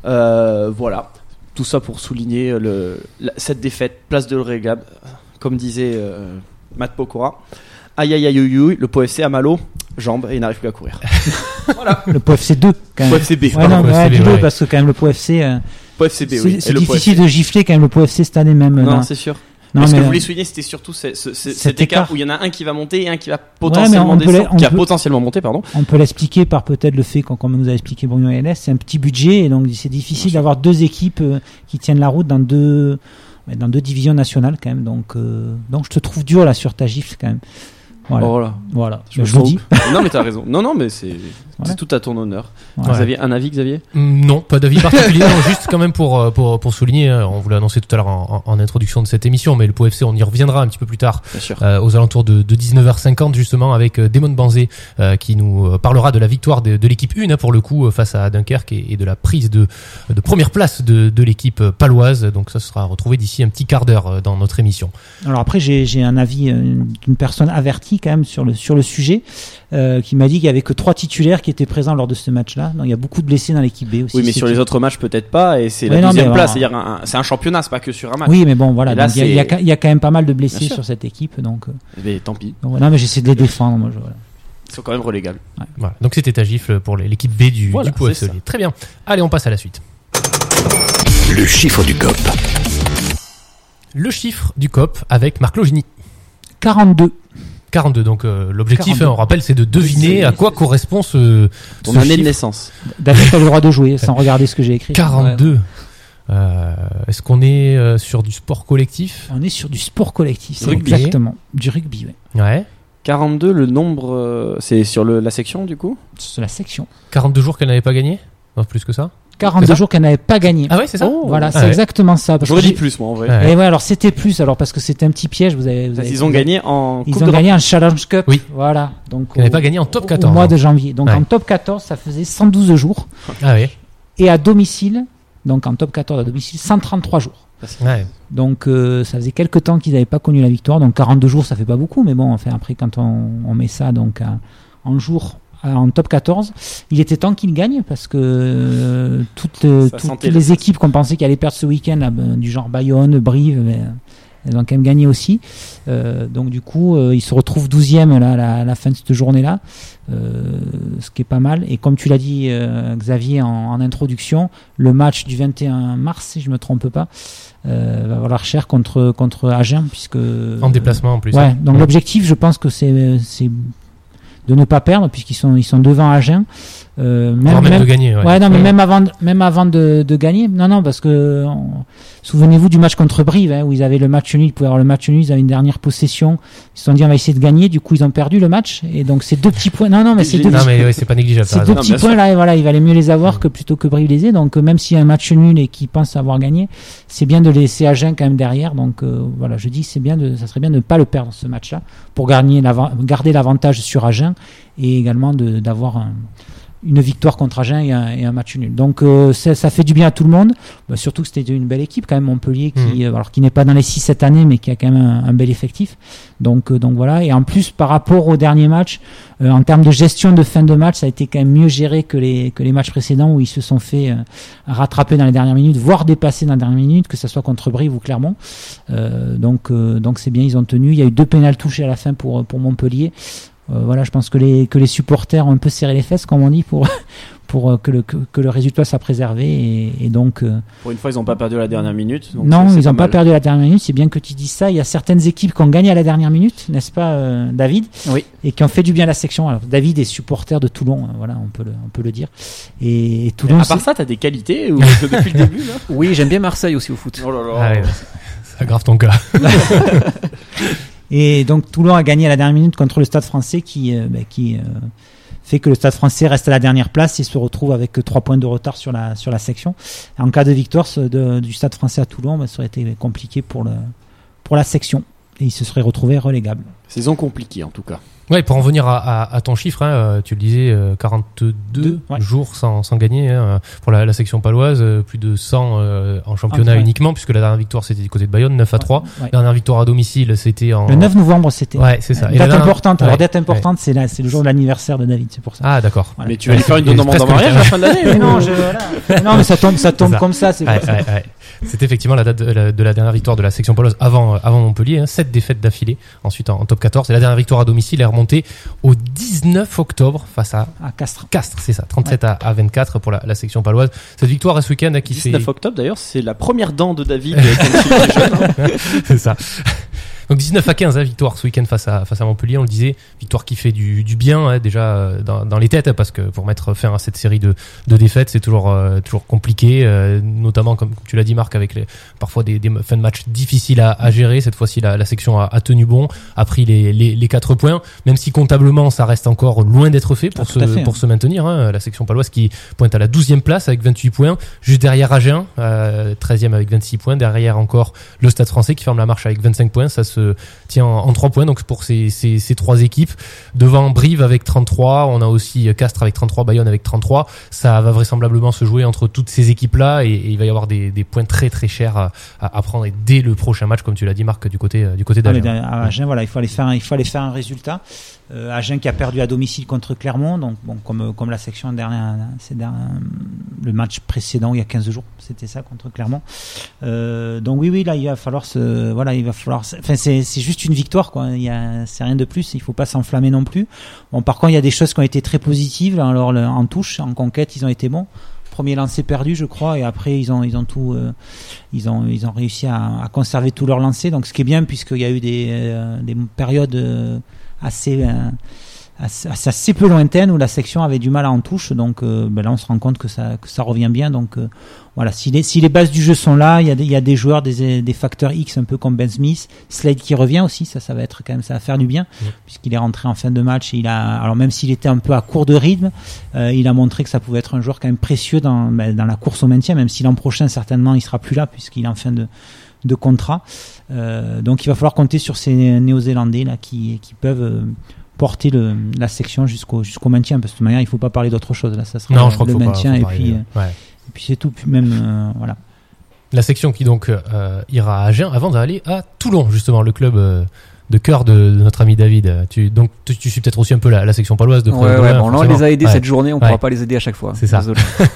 Voilà, tout ça pour souligner cette défaite, place de l'Eurégab, comme disait Matt Pokora. Aïe aïe aïe aïe, le Pau FC a mal aux jambes et il n'arrive plus à courir. Voilà. Le Pau FC 2 quand même. Pau FC B. Ouais, non, Pau FC B, du ouais. parce que quand même le Pau FC. Pau FC B, oui. C'est difficile de gifler quand même le Pau FC cette année même. Non, là. c'est sûr. Non, mais ce que mais je voulais souligner, c'était surtout cet écart où il y en a un qui va monter et un qui va potentiellement potentiellement monter, pardon. On peut l'expliquer par peut-être le fait, comme nous a expliqué Bruno LS, c'est un petit budget, et donc c'est difficile d'avoir deux équipes qui tiennent la route dans deux divisions nationales quand même. Donc je te trouve dur là sur ta gifle quand même. Voilà. Je vous dis. Non, mais t'as raison. Non, mais c'est tout à ton honneur. Ouais. Vous aviez un avis, Xavier? Non, pas d'avis particulier. Non, juste quand même pour souligner, on vous l'a annoncé tout à l'heure en introduction de cette émission, mais le Pau FC, on y reviendra un petit peu plus tard, Bien sûr. aux alentours de 19h50 justement, avec Damon Banzé qui nous parlera de la victoire de l'équipe 1 pour le coup face à Dunkerque, et de la prise de première place de l'équipe paloise. Donc ça sera retrouvé d'ici un petit quart d'heure dans notre émission. Alors après j'ai un avis d'une personne avertie quand même sur le sujet, qui m'a dit qu'il y avait que 3 titulaires qui étaient présents lors de ce match-là. Donc il y a beaucoup de blessés dans l'équipe B aussi. Oui, mais sur les autres matchs peut-être pas, et c'est la 12e place. C'est-à-dire c'est un championnat, c'est pas que sur un match. Oui, mais bon voilà. Là, donc, il y a quand même pas mal de blessés sur cette équipe, donc. Mais tant pis. Donc, non, mais j'essaie de les défendre. Moi, voilà. Ils sont quand même relégables. Ouais. Voilà. Donc c'était ta gifle pour l'équipe B du Pau FC. Ça. Très bien. Allez, on passe à la suite. Le chiffre du COP. Le chiffre du COP avec Marc Logini. 42. 42, donc l'objectif, 42. On rappelle, c'est de deviner à quoi correspond ton année de naissance. David a le droit de jouer sans regarder ce que j'ai écrit. 42. Est-ce qu'on est sur du sport collectif? On est sur du sport collectif, c'est Rugby. exactement. Du rugby, ouais. Ouais. 42, le nombre, c'est sur la section du coup? C'est la section. 42 jours qu'elle n'avait pas gagné? Non, plus que ça. 42 jours qu'elle n'avait pas gagné. Ah ouais, c'est ça. Voilà, c'est exactement ça. J'aurais dit plus, moi, en vrai. Ouais. Et ouais, alors c'était plus, parce que c'était un petit piège. Ils ont gagné en Ils Coupe ont d'Europe. gagné en Challenge Cup. Oui. Voilà. Donc Elle n'avait pas gagné en top 14. Au mois de janvier. Donc Ouais. en top 14, ça faisait 112 jours. Ah ouais. Et à domicile, donc en top 14 à domicile, 133 jours. Ouais. Donc ça faisait quelques temps qu'ils n'avaient pas connu la victoire. Donc 42 jours, ça fait pas beaucoup, mais bon, enfin après quand on met ça donc en jours en top 14, il était temps qu'ils gagnent, parce que toutes les équipes qu'on pensait qu'elles allaient perdre ce week-end, là, du genre Bayonne, Brive, elles ont quand même gagné aussi. Donc du coup, ils se retrouvent 12e là, à la fin de cette journée-là, ce qui est pas mal. Et comme tu l'as dit, Xavier, en introduction, le match du 21 mars, si je me trompe pas, va valoir cher contre Agen, puisque En déplacement en plus. ouais. Donc l'objectif, je pense que c'est de ne pas perdre, puisqu'ils sont devant Agen. Même de gagner. Ouais, non, mais même avant de gagner. Non, parce que souvenez-vous du match contre Brive, où ils avaient le match nul. Ils pouvaient avoir le match nul. Ils avaient une dernière possession. Ils se sont dit on va essayer de gagner. Du coup, ils ont perdu le match. Et donc ces 2 petits points. Non, mais c'est pas négligeable. Ces 2 petits points là, voilà, il valait mieux les avoir que plutôt que Brive les ait. Donc même s'il y a un match nul et qu'ils pensent avoir gagné, c'est bien de laisser Agen quand même derrière. Donc voilà, je dis ça serait bien de ne pas le perdre ce match-là pour garder l'avantage sur Agen et également d'avoir une victoire contre Agen et un match nul. Donc ça fait du bien à tout le monde, surtout que c'était une belle équipe quand même, Montpellier qui n'est pas dans les 6 cette année mais qui a quand même un bel effectif. Donc voilà, et en plus par rapport au dernier match, en termes de gestion de fin de match, ça a été quand même mieux géré que les matchs précédents où ils se sont fait rattraper dans les dernières minutes, voire dépasser dans les dernières minutes, que ce soit contre Brive ou Clermont. Donc c'est bien, ils ont tenu. Il y a eu 2 pénals touchés à la fin pour Montpellier. Voilà, je pense que les supporters ont un peu serré les fesses, comme on dit, pour que le résultat soit préservé et donc pour une fois ils n'ont pas perdu à la dernière minute, donc non, ils n'ont pas perdu à la dernière minute. C'est bien que tu dises ça. Il y a certaines équipes qui ont gagné à la dernière minute, n'est-ce pas, David? Oui. Et qui ont fait du bien à la section. Alors David est supporter de Toulon, voilà, on peut le dire. Et Toulon, mais à part ça, t'as des qualités ou depuis le début là? Oui, j'aime bien Marseille aussi au foot. Oh là là. Ah ouais, ça aggrave ton cas. Et donc Toulon a gagné à la dernière minute contre le Stade Français qui fait que le Stade Français reste à la dernière place et se retrouve avec 3 points de retard sur la section. En cas de victoire du Stade Français à Toulon, ça aurait été compliqué pour la section et il se serait retrouvé relégable. Saison compliquée en tout cas. Ouais, pour en venir à ton chiffre, tu le disais, 42 jours sans gagner pour la section paloise, plus de 100 en championnat uniquement, puisque la dernière victoire c'était du côté de Bayonne, 9-3. La dernière victoire à domicile c'était le 9 novembre, c'était. Ouais, c'est ça. Date importante. Alors date importante, c'est le jour de l'anniversaire de David, c'est pour ça. Ah d'accord. Voilà. Mais tu vas lui faire une demande en mariage à la fin de l'année? Non, mais ça tombe comme ça, c'est pour ça. C'était effectivement la date de la dernière victoire de la section paloise avant Montpellier, 7 défaites d'affilée, ensuite en top 14. Et la dernière victoire à domicile est remontée au 19 octobre face à Castres. Castres, c'est ça, 37 à 24 pour la section paloise. Cette victoire à ce week-end qui 19 octobre d'ailleurs, c'est la première dent de David quand il était jeune. C'est ça. Donc 19-15, victoire ce week-end face à Montpellier, on le disait, victoire qui fait du bien déjà dans les têtes, parce que pour mettre fin à cette série de défaites, c'est toujours compliqué, notamment comme tu l'as dit Marc, avec parfois des fins de match difficiles à gérer. Cette fois-ci la section a tenu bon, a pris les 4 points, même si comptablement ça reste encore loin d'être fait pour se maintenir, la section paloise qui pointe à la 12e place avec 28 points, juste derrière Agen, 13e avec 26 points, derrière encore le Stade Français qui ferme la marche avec 25 points. Ça se tient en 3 points donc pour ces 3 équipes. Devant Brive avec 33, on a aussi Castres avec 33, Bayonne avec 33. Ça va vraisemblablement se jouer entre toutes ces équipes là et il va y avoir des points très très chers à prendre et dès le prochain match, comme tu l'as dit Marc, du côté d'Agen. Agen, voilà, il faut aller faire un résultat. Agen qui a perdu à domicile contre Clermont, donc bon, comme la section dernière, le match précédent il y a 15 jours, c'était ça contre Clermont. Donc oui, là il va falloir c'est juste une victoire quoi. C'est rien de plus. Il faut pas s'enflammer non plus. Bon, par contre il y a des choses qui ont été très positives. Alors en touche, en conquête, ils ont été bons. Premier lancer perdu, je crois, et après ils ont réussi à conserver tous leurs lancers. Donc ce qui est bien, puisqu'il y a eu des périodes assez peu lointaine où la section avait du mal à en touche, donc là on se rend compte que ça revient bien. Donc voilà, si les bases du jeu sont là, il y a des joueurs, des facteurs X un peu comme Ben Smith, Slade qui revient aussi, ça va être quand même, ça va faire du bien, puisqu'il est rentré en fin de match et alors même s'il était un peu à court de rythme, il a montré que ça pouvait être un joueur quand même précieux dans la course au maintien, même si l'an prochain certainement il sera plus là puisqu'il est en fin de contrat. Donc il va falloir compter sur ces Néo-Zélandais là qui peuvent porter la section jusqu'au maintien, parce que de toute manière il faut pas parler d'autre chose là, ça sera le maintien et puis c'est tout. Puis même voilà. La section qui donc ira à Agen avant d'aller à Toulon, justement, le club de cœur de notre ami David. Tu suis peut-être aussi un peu la section paloise de bon, là on les a aidés cette journée, on pourra pas les aider à chaque fois. C'est ça.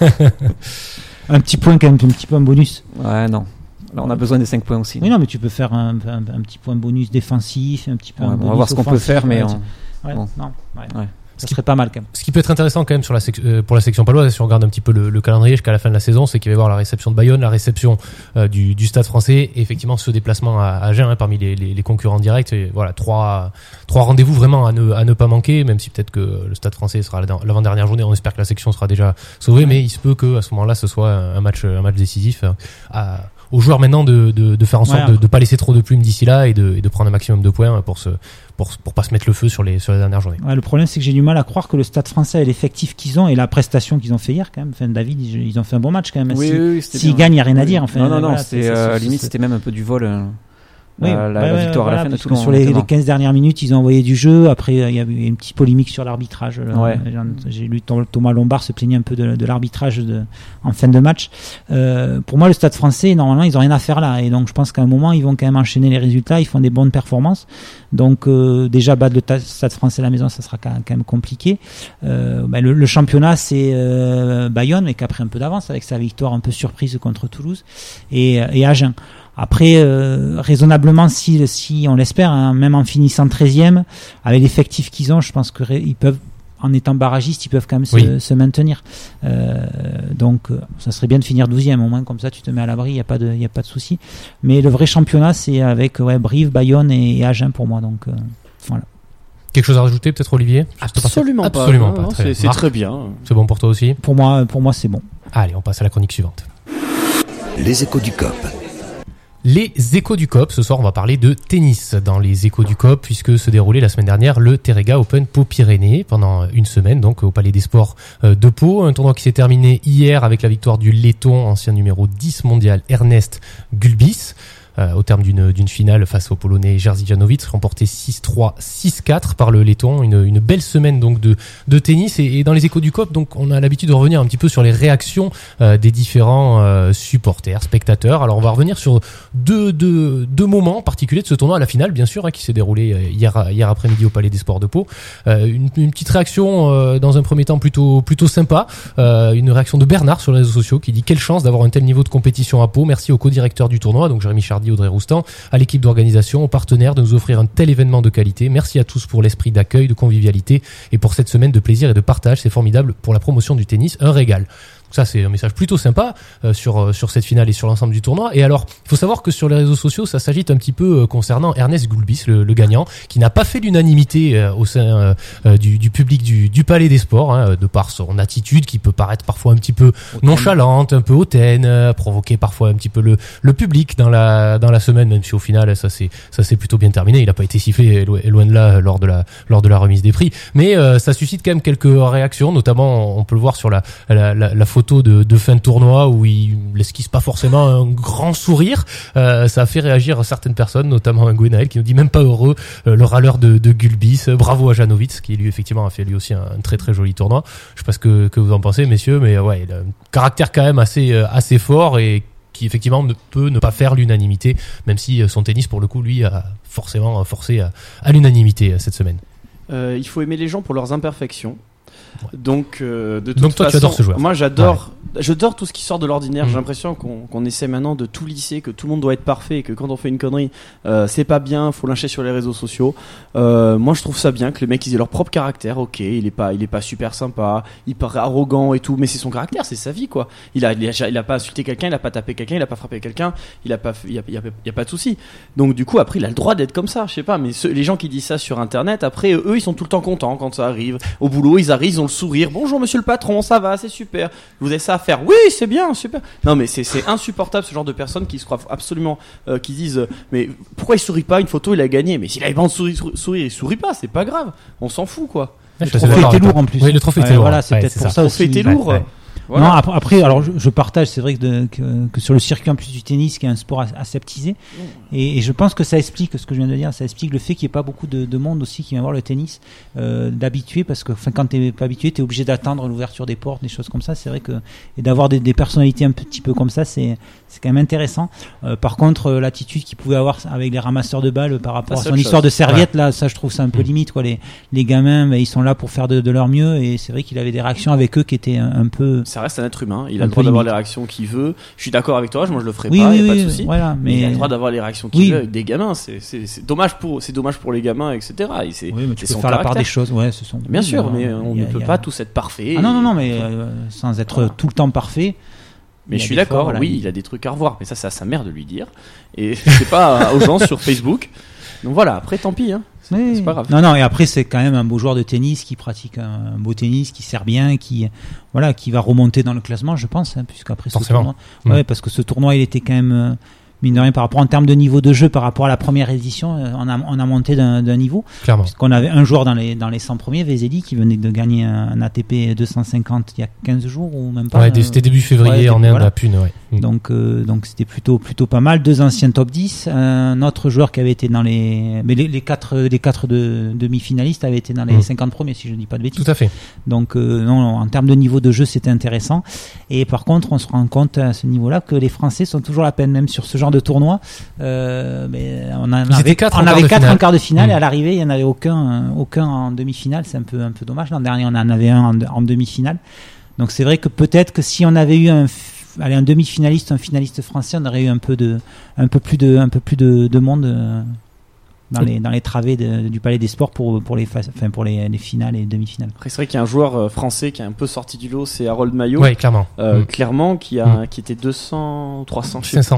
Un petit point quand même, un petit point bonus. Ouais, non. Là, on a besoin des 5 points aussi. Oui, non, mais tu peux faire un petit point bonus défensif, un petit point bonus on va voir ce qu'on peut faire, mais Ça serait pas mal quand même. Ce qui peut être intéressant quand même sur pour la section paloise, si on regarde un petit peu le calendrier jusqu'à la fin de la saison, c'est qu'il va y avoir la réception de Bayonne, la réception du Stade Français, et effectivement ce déplacement à Agen parmi les concurrents directs. Et voilà, trois rendez-vous vraiment à ne pas manquer, même si peut-être que le Stade Français sera l'avant-dernière journée. On espère que la section sera déjà sauvée, mais il se peut que à ce moment-là ce soit un match décisif aux joueurs maintenant de faire en sorte de pas laisser trop de plumes d'ici là et de prendre un maximum de points pour pas se mettre le feu sur les dernières journées. Ouais, le problème c'est que j'ai du mal à croire que le Stade Français ait l'effectif qu'ils ont et la prestation qu'ils ont fait hier quand même. Enfin, David, ils ont fait un bon match quand même. S'ils gagnent, il n'y a rien à dire. Enfin, non, limite c'était même un peu du vol. La victoire à la fin de Toulon. Sur les 15 dernières minutes, ils ont envoyé du jeu. Après, il y a eu une petite polémique sur l'arbitrage. J'ai lu Thomas Lombard se plaignait un peu de l'arbitrage en fin de match. Pour moi, le Stade Français, normalement, ils ont rien à faire là. Et donc, je pense qu'à un moment, ils vont quand même enchaîner les résultats. Ils font des bonnes performances. Donc, déjà, battre le Stade Français à la maison, ça sera quand même compliqué. Le championnat, c'est Bayonne, mais qui a pris un peu d'avance avec sa victoire un peu surprise contre Toulouse et Agen. Après, raisonnablement, si on l'espère, hein, même en finissant 13e, avec l'effectif qu'ils ont, je pense qu'ils peuvent, en étant barragistes, ils peuvent quand même se maintenir. Donc, ça serait bien de finir 12e, au moins comme ça, tu te mets à l'abri, il y a pas de souci. Mais le vrai championnat, c'est avec Brive, Bayonne et Agen pour moi. Donc, voilà. Quelque chose à rajouter, peut-être, Olivier? Absolument pas. C'est très bien. C'est bon pour toi aussi? Pour moi, c'est bon. Allez, on passe à la chronique suivante. Les échos du COP. Les échos du COP, ce soir on va parler de tennis dans les échos du COP puisque se déroulait la semaine dernière le Terrega Open Pau-Pyrénées pendant une semaine donc au Palais des Sports de Pau, un tournoi qui s'est terminé hier avec la victoire du Letton, ancien numéro 10 mondial Ernest Gulbis. Au terme d'une finale face au Polonais Jerzy Janowicz, remporté 6-3, 6-4 par le Letton. Une belle semaine donc de tennis et dans les échos du COP, donc on a l'habitude de revenir un petit peu sur les réactions des différents supporters, spectateurs. Alors on va revenir sur deux moments particuliers de ce tournoi, à la finale bien sûr, qui s'est déroulé hier après-midi au Palais des Sports de Pau. Une petite réaction dans un premier temps plutôt sympa, une réaction de Bernard sur les réseaux sociaux qui dit: quelle chance d'avoir un tel niveau de compétition à Pau. Merci au co-directeur du tournoi, donc Jérémy Chardy, Audrey Roustan, à l'équipe d'organisation, aux partenaires de nous offrir un tel événement de qualité. Merci à tous pour l'esprit d'accueil, de convivialité et pour cette semaine de plaisir et de partage. C'est formidable pour la promotion du tennis, un régal. Ça, c'est un message plutôt sympa sur cette finale et sur l'ensemble du tournoi. Et alors, il faut savoir que sur les réseaux sociaux, ça s'agite un petit peu concernant Ernest Gulbis, le gagnant, qui n'a pas fait l'unanimité au sein du public du Palais des Sports, de par son attitude qui peut paraître parfois un petit peu nonchalante, un peu hautaine, provoquer parfois un petit peu le public dans la semaine, même si au final ça s'est plutôt bien terminé. Il n'a pas été sifflé loin de là lors de la remise des prix, mais ça suscite quand même quelques réactions, notamment on peut le voir sur la photo de fin de tournoi où il esquisse pas forcément un grand sourire. Ça a fait réagir certaines personnes, notamment un Gwenaël qui nous dit même pas heureux, le râleur de Gulbis. Bravo à Janowicz qui lui effectivement a fait lui aussi un très très joli tournoi. Je sais pas ce que vous en pensez, messieurs, mais ouais, il a un caractère quand même assez fort et qui effectivement ne peut ne pas faire l'unanimité, même si son tennis pour le coup lui a forcément forcé à l'unanimité cette semaine. Il faut aimer les gens pour leurs imperfections. Donc, de toute donc toi, façon, tu adores ce joueur. Moi, j'adore tout ce qui sort de l'ordinaire. J'ai l'impression qu'on essaie maintenant de tout lisser, que tout le monde doit être parfait, et que quand on fait une connerie, c'est pas bien, faut lyncher sur les réseaux sociaux. Moi, je trouve ça bien que les mecs ils aient leur propre caractère. Ok, il est pas super sympa, il paraît arrogant et tout, mais c'est son caractère, c'est sa vie quoi. Il a pas insulté quelqu'un, il a pas tapé quelqu'un, il a pas frappé quelqu'un, il y a pas de souci. Donc du coup, après, il a le droit d'être comme ça. Je sais pas, mais les gens qui disent ça sur Internet, après, eux, ils sont tout le temps contents quand ça arrive. Au boulot, ils arrivent, ils ont le sourire. Bonjour monsieur le patron, ça va, c'est super. Vous avez ça à faire? Oui, c'est bien, super. Non mais c'est insupportable ce genre de personnes qui se croient absolument, qui disent mais pourquoi il sourit pas? Une photo, il a gagné. Mais s'il avait pas de sourire, il sourit pas, c'est pas grave. On s'en fout quoi. Le trophée était lourd en plus. Oui, le trophée était lourd. Voilà, c'est peut-être pour ça aussi. Le trophée était lourd. Voilà. Non, après, alors je partage, c'est vrai que sur le circuit en plus du tennis, qui est un sport aseptisé, et je pense que ça explique ce que je viens de dire, ça explique le fait qu'il n'y ait pas beaucoup de monde aussi qui vient voir le tennis, d'habitués, parce que quand t'es pas habitué, t'es obligé d'attendre l'ouverture des portes, des choses comme ça. C'est vrai que et d'avoir des personnalités un petit peu comme ça, c'est c'est quand même intéressant. Par contre, l'attitude qu'il pouvait avoir avec les ramasseurs de balles par rapport à son histoire de serviette, là, ça je trouve ça un peu limite, quoi. Les gamins, ils sont là pour faire de leur mieux, et c'est vrai qu'il avait des réactions avec eux qui étaient un peu. Ça reste un être humain, il a le droit d'avoir les réactions qu'il veut. Je suis d'accord avec toi, moi je le ferai pas, y a pas de souci. Voilà, mais il a le droit d'avoir les réactions qu'il veut avec des gamins. C'est dommage pour les gamins, etc. Oui, mais tu peux faire la part des choses. Ouais, bien sûr, mais on ne peut pas tous être parfait. Ah non, mais sans être tout le temps parfait. Mais je suis d'accord, oui, il a des trucs à revoir, mais ça c'est à sa mère de lui dire, et c'est pas aux gens sur Facebook. Donc voilà, après tant pis, hein. C'est pas grave. Non, et après c'est quand même un beau joueur de tennis qui pratique un beau tennis, qui sert bien, qui va remonter dans le classement, je pense, hein, puisqu'après ce tournoi, parce que ce tournoi il était quand même mine de rien, par rapport en termes de niveau de jeu, par rapport à la première édition, on a monté d'un niveau. Clairement. Puisqu'on avait un joueur dans les 100 premiers, Vesely, qui venait de gagner un ATP 250 il y a 15 jours ou même pas. Ouais, c'était début février en Inde à Pune, ouais. Donc c'était plutôt pas mal. 2 anciens top 10, un autre joueur qui avait été dans les quatre demi-finalistes avaient été dans les 50 premiers, si je ne dis pas de bêtises. Tout à fait. Donc non, en termes de niveau de jeu, c'était intéressant. Et par contre, on se rend compte à ce niveau-là que les Français sont toujours la peine, même sur ce genre de tournoi. Mais on avait 4 en quart de finale et à l'arrivée, il n'y en avait aucun en demi-finale. C'est un peu dommage. L'an dernier, on en avait un en demi-finale. Donc c'est vrai que peut-être que si on avait eu un demi-finaliste, un finaliste français, on aurait eu un peu plus de monde dans les travées du Palais des Sports pour les finales et demi-finales. Après, c'est vrai qu'il y a un joueur français qui est un peu sorti du lot, c'est Harold Maillot. Oui, clairement. Clairement, qui était 200, 300,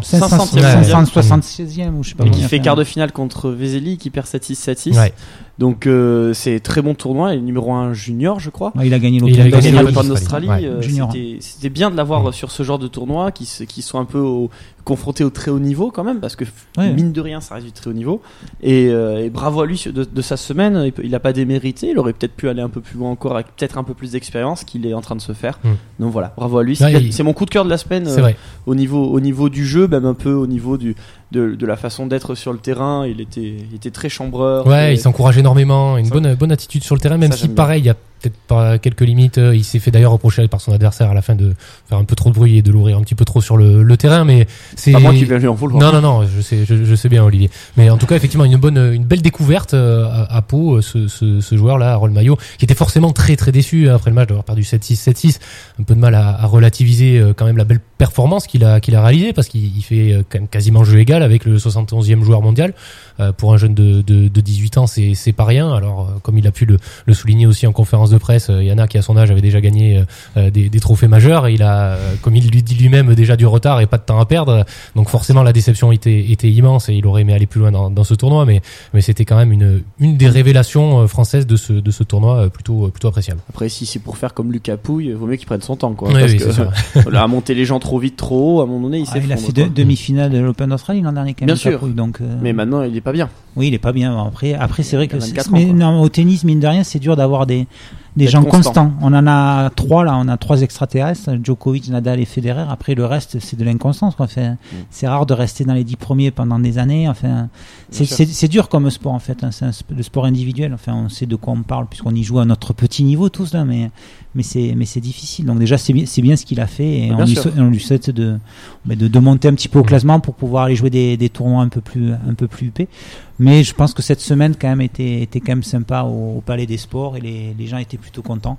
576e ou je sais pas. Et qui fait quart de finale contre Vesely, qui perd 7-6, 7-6. Ouais. Donc c'est très bon tournoi, il est numéro 1 junior, je crois. Ouais, il a gagné l'Open d'Australie. C'était bien de l'avoir sur ce genre de tournoi qui sont un peu confrontés au très haut niveau quand même, parce que mine de rien ça reste du très haut niveau. Et bravo à lui de sa semaine, il n'a pas démérité, il aurait peut-être pu aller un peu plus loin encore avec peut-être un peu plus d'expérience qu'il est en train de se faire. Donc voilà, bravo à lui. C'est mon coup de cœur de la semaine au niveau du jeu, même un peu au niveau de la façon d'être sur le terrain. Il était très chambreur. Ouais, il s'encourage énormément, une bonne attitude sur le terrain, même si pareil, il y a peut-être pas quelques limites. Il s'est fait d'ailleurs reprocher par son adversaire à la fin de faire un peu trop de bruit et de l'ouvrir un petit peu trop sur le terrain, mais c'est pas moi qui vais lui en vouloir. Non, je sais bien, Olivier. Mais en tout cas, effectivement, une belle découverte à Pau, ce joueur-là, Harold Maillot, qui était forcément très très déçu après le match d'avoir perdu 7-6, 7-6. Un peu de mal à relativiser quand même la belle performance qu'il a réalisée, parce qu'il fait quand même quasiment jeu égal avec le 71e joueur mondial. Pour un jeune de 18 ans, c'est pas rien. Alors, comme il a pu le souligner aussi en conférence de presse, Yana, qui à son âge avait déjà gagné des trophées majeurs, il a, comme il lui dit lui-même, déjà du retard et pas de temps à perdre. Donc forcément, la déception était immense et il aurait aimé aller plus loin dans ce tournoi, mais c'était quand même une des révélations françaises de ce tournoi plutôt appréciable. Après, si c'est pour faire comme Lucas Pouille, il vaut mieux qu'il prenne son temps, quoi. Oui, parce que là, à monter les gens trop vite, trop haut, à un moment donné, il s'effondre. Il a fait demi-finale de l'Open d'Australie l'an dernier, quand même. Bien sûr. Pouille, donc, mais maintenant, il est pas bien. Oui, il est pas bien. Après c'est vrai que ans, au tennis, mine de rien, c'est dur d'avoir des gens constants. On en a 3 là, on a 3 extraterrestres, Djokovic, Nadal et Federer. Après le reste, c'est de l'inconstance, quoi. Enfin, c'est rare de rester dans les 10 premiers pendant des années. Enfin, c'est dur comme sport, en fait. Hein. C'est le sport individuel. Enfin, on sait de quoi on parle puisqu'on y joue à notre petit niveau tous là, mais c'est difficile. Donc déjà, c'est bien ce qu'il a fait, et on lui souhaite de monter un petit peu au classement pour pouvoir aller jouer des tournois un peu plus huppés. Mais je pense que cette semaine quand même était quand même sympa au Palais des Sports, et les gens étaient plutôt contents.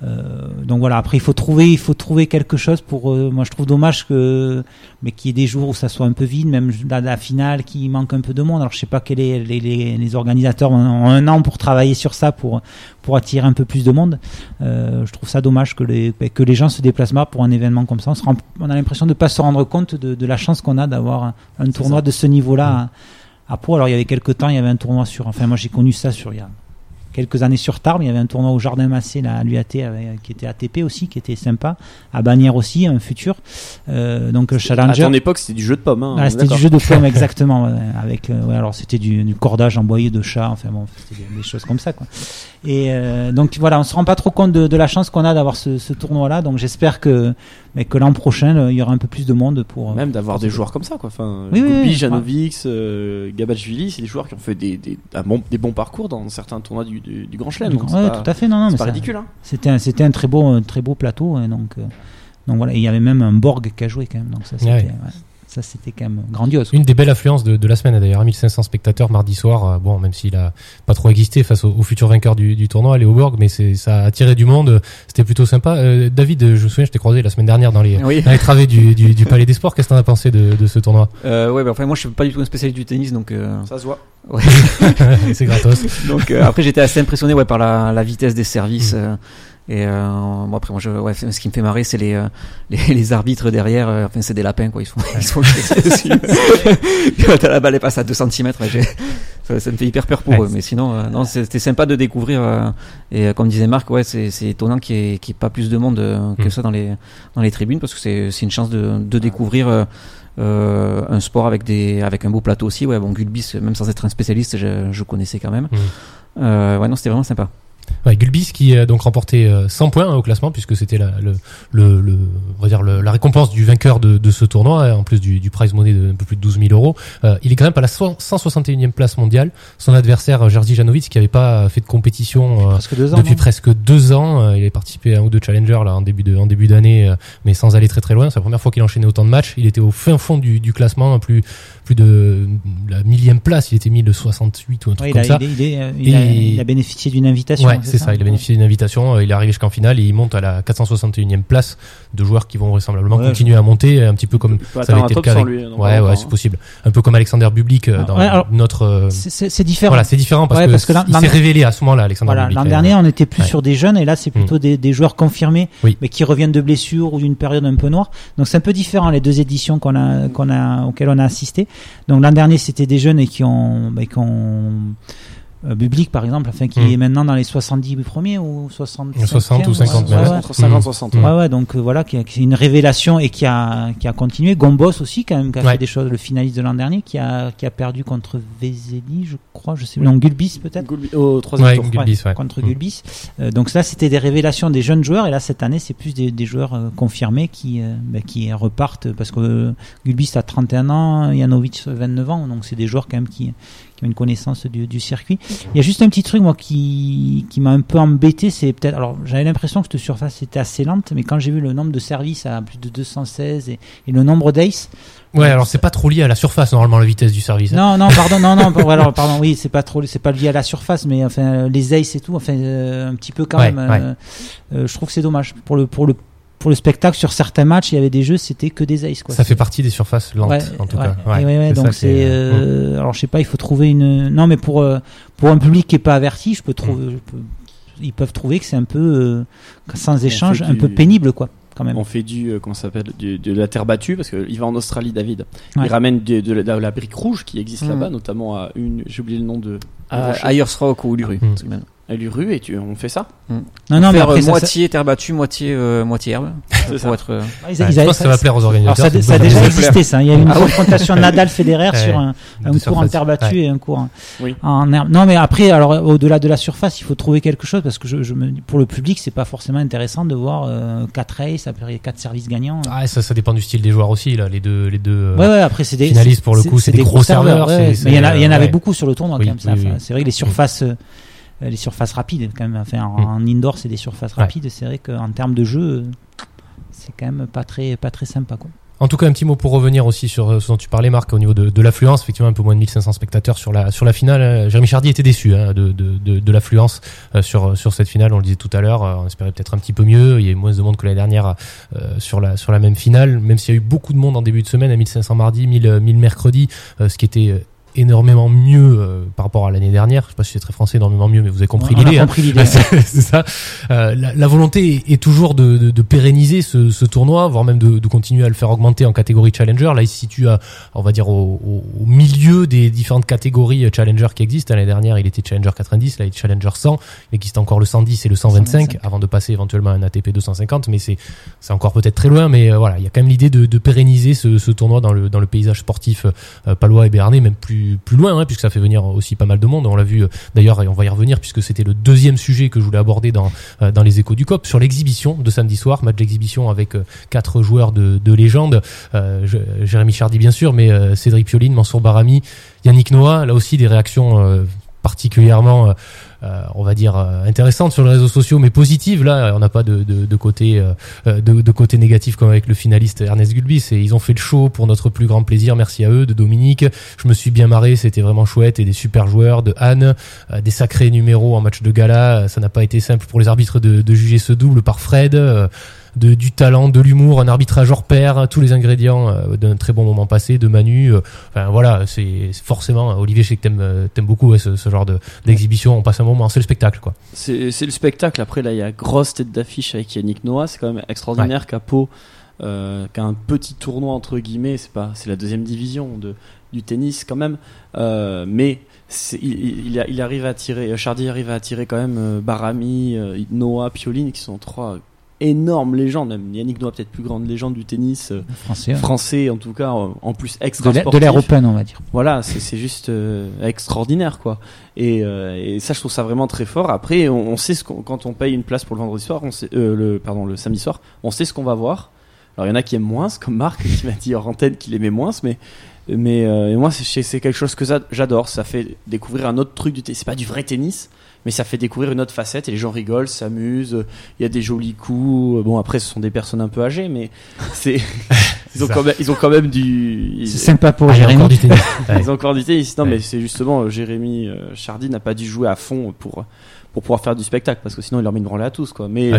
Donc voilà, après il faut trouver quelque chose pour moi je trouve dommage qu'il y ait des jours où ça soit un peu vide, même la finale qui manque un peu de monde. Alors je sais pas quel est les organisateurs ont un an pour travailler sur ça pour attirer un peu plus de monde. Je trouve ça dommage que les gens se déplacent pas pour un événement comme ça. On a l'impression de pas se rendre compte de la chance qu'on a d'avoir un tournoi de ce niveau-là à Pau. Alors il y avait quelques temps, il y avait un tournoi moi j'ai connu ça il y a quelques années sur Tarbes, il y avait un tournoi au Jardin Massé là, à l'UAT qui était ATP aussi, qui était sympa, à Bagnères aussi, un futur. Donc Challenger. À ton époque, c'était du jeu de pommes. Hein, c'était du jeu de pommes, exactement. Avec alors c'était du cordage emboyé de chat. Enfin bon, c'était des choses comme ça, quoi. Et donc voilà, on se rend pas trop compte de la chance qu'on a d'avoir ce tournoi-là. Donc j'espère que l'an prochain il y aura un peu plus de monde pour même d'avoir des joueurs comme ça, quoi. Enfin, Gopi, Janovic, Gabachvili, c'est des joueurs qui ont fait des bons parcours dans certains tournois du Grand Chelem. Tout à fait. Non, c'est mais pas ridicule. Hein. C'était un très beau plateau. Donc voilà, il y avait même un Borg qui a joué quand même. Donc ça, Ça, c'était quand même grandiose. Une des belles affluences de la semaine, d'ailleurs, 1500 spectateurs mardi soir. Bon, même s'il a pas trop existé face au futur vainqueur du tournoi, Léo Borg, mais ça a attiré du monde. C'était plutôt sympa. David, je me souviens, je t'ai croisé la semaine dernière dans les travées du Palais des Sports. Qu'est-ce que t'en as pensé de ce tournoi? Enfin, moi, je suis pas du tout un spécialiste du tennis, donc. Ça se voit. Ouais. C'est gratos. Donc après, j'étais assez impressionné par la vitesse des services. Et bon, après moi ce qui me fait marrer c'est les arbitres derrière, enfin c'est des lapins quoi, ils sont dessus. Quand la balle elle passe à 2 cm, ça me fait hyper peur pour eux, mais sinon non, c'était sympa de découvrir et comme disait Marc, c'est étonnant qu'il y ait pas plus de monde que ça dans les tribunes, parce que c'est une chance de découvrir un sport avec un beau plateau aussi. Bon, Gulbis, même sans être un spécialiste, je connaissais quand même. Non, c'était vraiment sympa. Ouais, Gulbis qui a donc remporté 100 points au classement, puisque c'était on va dire la récompense du vainqueur de ce tournoi, en plus du prize money de un peu plus de 12 000 euros. Il est quand même à la 161e place mondiale. Son adversaire, Jerzy Janowicz, qui avait pas fait de compétition depuis presque 2 ans. Il avait participé à un ou deux challengers là en début d'année, mais sans aller très très loin. C'est la première fois qu'il enchaînait autant de matchs. Il était au fin fond du classement, plus de la 1000e place. Il était 1068 ou un truc comme ça. Il a bénéficié d'une invitation. Ouais, c'est ça. Il a bénéficié d'une invitation. Il est arrivé jusqu'en finale et il monte à la 461e place. De joueurs qui vont vraisemblablement continuer à monter, un petit peu comme ça avait été le cas avec... Ouais, c'est possible. Un peu comme Alexander Bublik dans notre. C'est différent. Voilà, c'est différent parce que il s'est révélé à ce moment-là, Alexander Bublik. L'an dernier, on était plus sur des jeunes et là, c'est plutôt des joueurs confirmés, mais qui reviennent de blessures ou d'une période un peu noire. Donc c'est un peu différent les 2 éditions auxquelles on a assisté. Donc l'an dernier, c'était des jeunes et qui ont Bublik par exemple, qui est maintenant dans les 70 premiers ou 60 ou 50 entre 50 et 60. Donc voilà, qui est une révélation et qui a continué. Gombos aussi quand même, qui a fait des choses, le finaliste de l'an dernier, qui a perdu contre Vezeli, je crois, je sais plus, non, Gulbis peut-être au 3e tour. Gulbis, contre Gulbis. Donc là, c'était des révélations des jeunes joueurs, et là cette année, c'est plus des joueurs confirmés qui repartent, parce que Gulbis a 31 ans, Janowicz 29 ans, donc c'est des joueurs quand même qui ont une connaissance du circuit. Il y a juste un petit truc moi qui m'a un peu embêté, c'est peut-être, alors j'avais l'impression que cette surface était assez lente, mais quand j'ai vu le nombre de services à plus de 216 et le nombre d'ace. Alors c'est pas trop lié à la surface normalement, la vitesse du service. Pardon, oui, c'est pas lié à la surface, mais enfin les aces et tout, un petit peu quand même. Je trouve que c'est dommage pour le spectacle. Sur certains matchs, il y avait des jeux, c'était que des aces, quoi. Ça fait partie des surfaces lentes, en tout cas. Donc c'est alors je sais pas, il faut trouver non, mais pour un public qui est pas averti, ils peuvent trouver que c'est un peu sans échange, un peu pénible, quoi. Quand même. On fait de la terre battue, parce qu'il va en Australie, David. Il ramène de la brique rouge qui existe là-bas, notamment j'ai oublié le nom de Ayers Rock ou Uluru. À l'Uru, et on fait ça. Non, mais après, moitié terre battue, moitié herbe. Je pense que ça va plaire aux organisateurs. Alors, ça a déjà existé, ça. Il y a eu une confrontation Nadal-Federer sur un cours en terre battue et un cours en herbe. Non, mais après, alors au-delà de la surface, il faut trouver quelque chose, parce que je me dis, pour le public, c'est pas forcément intéressant de voir 4 races, après 4 services gagnants. Ça dépend du style des joueurs aussi, là. Les deux après, c'est des finalistes, pour le coup, c'est des gros serveurs. Mais il y en avait beaucoup sur le tournoi, quand même. C'est vrai que les surfaces rapides, quand même. En indoor, c'est des surfaces rapides. C'est vrai qu'en termes de jeu, c'est quand même pas très sympa, quoi. En tout cas, un petit mot pour revenir aussi sur ce dont tu parlais, Marc, au niveau de l'affluence. Effectivement, un peu moins de 1500 spectateurs sur la finale. Jérémy Chardy était déçu de l'affluence sur cette finale. On le disait tout à l'heure. On espérait peut-être un petit peu mieux. Il y a eu moins de monde que l'année dernière sur la même finale. Même s'il y a eu beaucoup de monde en début de semaine, à 1500 mardi, 1000 mercredi, ce qui était énormément mieux par rapport à l'année dernière. Je sais pas si c'est très français, énormément mieux, mais vous avez compris l'idée. C'est ça. La volonté est toujours de pérenniser ce tournoi, voire même de continuer à le faire augmenter en catégorie Challenger. Là, il se situe on va dire au milieu des différentes catégories Challenger qui existent. L'année dernière, il était Challenger 90, là il est Challenger 100. Il existe encore le 110 et le 125 avant de passer éventuellement à un ATP 250, mais c'est encore peut-être très loin, mais voilà, il y a quand même l'idée de pérenniser ce tournoi dans le paysage sportif palois et béarnais, même plus loin, puisque ça fait venir aussi pas mal de monde. On l'a vu d'ailleurs, et on va y revenir, puisque c'était le deuxième sujet que je voulais aborder dans les échos du COP, sur l'exhibition de samedi soir, match d'exhibition avec 4 joueurs de légende, Jérémy Chardy bien sûr, mais Cédric Pioline, Mansour Barami, Yannick Noah. Là aussi des réactions particulièrement on va dire intéressantes sur les réseaux sociaux, mais positives. Là, on n'a pas de côté négatif comme avec le finaliste Ernest Gulbis. Et ils ont fait le show pour notre plus grand plaisir. Merci à eux, de Dominique. Je me suis bien marré, c'était vraiment chouette, et des super joueurs, de Anne, des sacrés numéros en match de gala. Ça n'a pas été simple pour les arbitres de juger ce double par Fred. Du talent, de l'humour, un arbitrage hors pair, tous les ingrédients d'un très bon moment passé, de Manu. Enfin voilà, c'est forcément, Olivier, je sais que t'aimes beaucoup ce genre d'exhibition. On passe un moment, c'est le spectacle, quoi. C'est le spectacle. Après là, il y a grosse tête d'affiche avec Yannick Noah. C'est quand même extraordinaire qu'à Pau, qu'un petit tournoi entre guillemets, c'est la deuxième division du tennis quand même, mais il arrive à attirer, Chardy arrive à attirer quand même Barami, Noah, Pioline, qui sont trois énorme légende, même Yannick Noah peut-être plus grande légende du tennis français en tout cas, en plus extra sportif. De l'ère open, on va dire. Voilà, c'est juste extraordinaire, quoi. Et ça, je trouve ça vraiment très fort. Après, on sait quand on paye une place pour le vendredi soir, on sait, le samedi soir, on sait ce qu'on va voir. Alors il y en a qui aiment moins, comme Marc qui m'a dit hors antenne qu'il aimait moins, mais moi c'est quelque chose que j'adore. Ça fait découvrir un autre truc du tennis. C'est pas du vrai tennis, mais ça fait découvrir une autre facette, et les gens rigolent, s'amusent, il y a des jolis coups. Bon, après ce sont des personnes un peu âgées, mais ils ont quand même du... C'est sympa pour Jérémy. Ils ont encore du tennis. Non, mais c'est justement, Jérémy Chardy n'a pas dû jouer à fond pour pouvoir faire du spectacle, parce que sinon il leur met une branlée à tous, quoi. Mais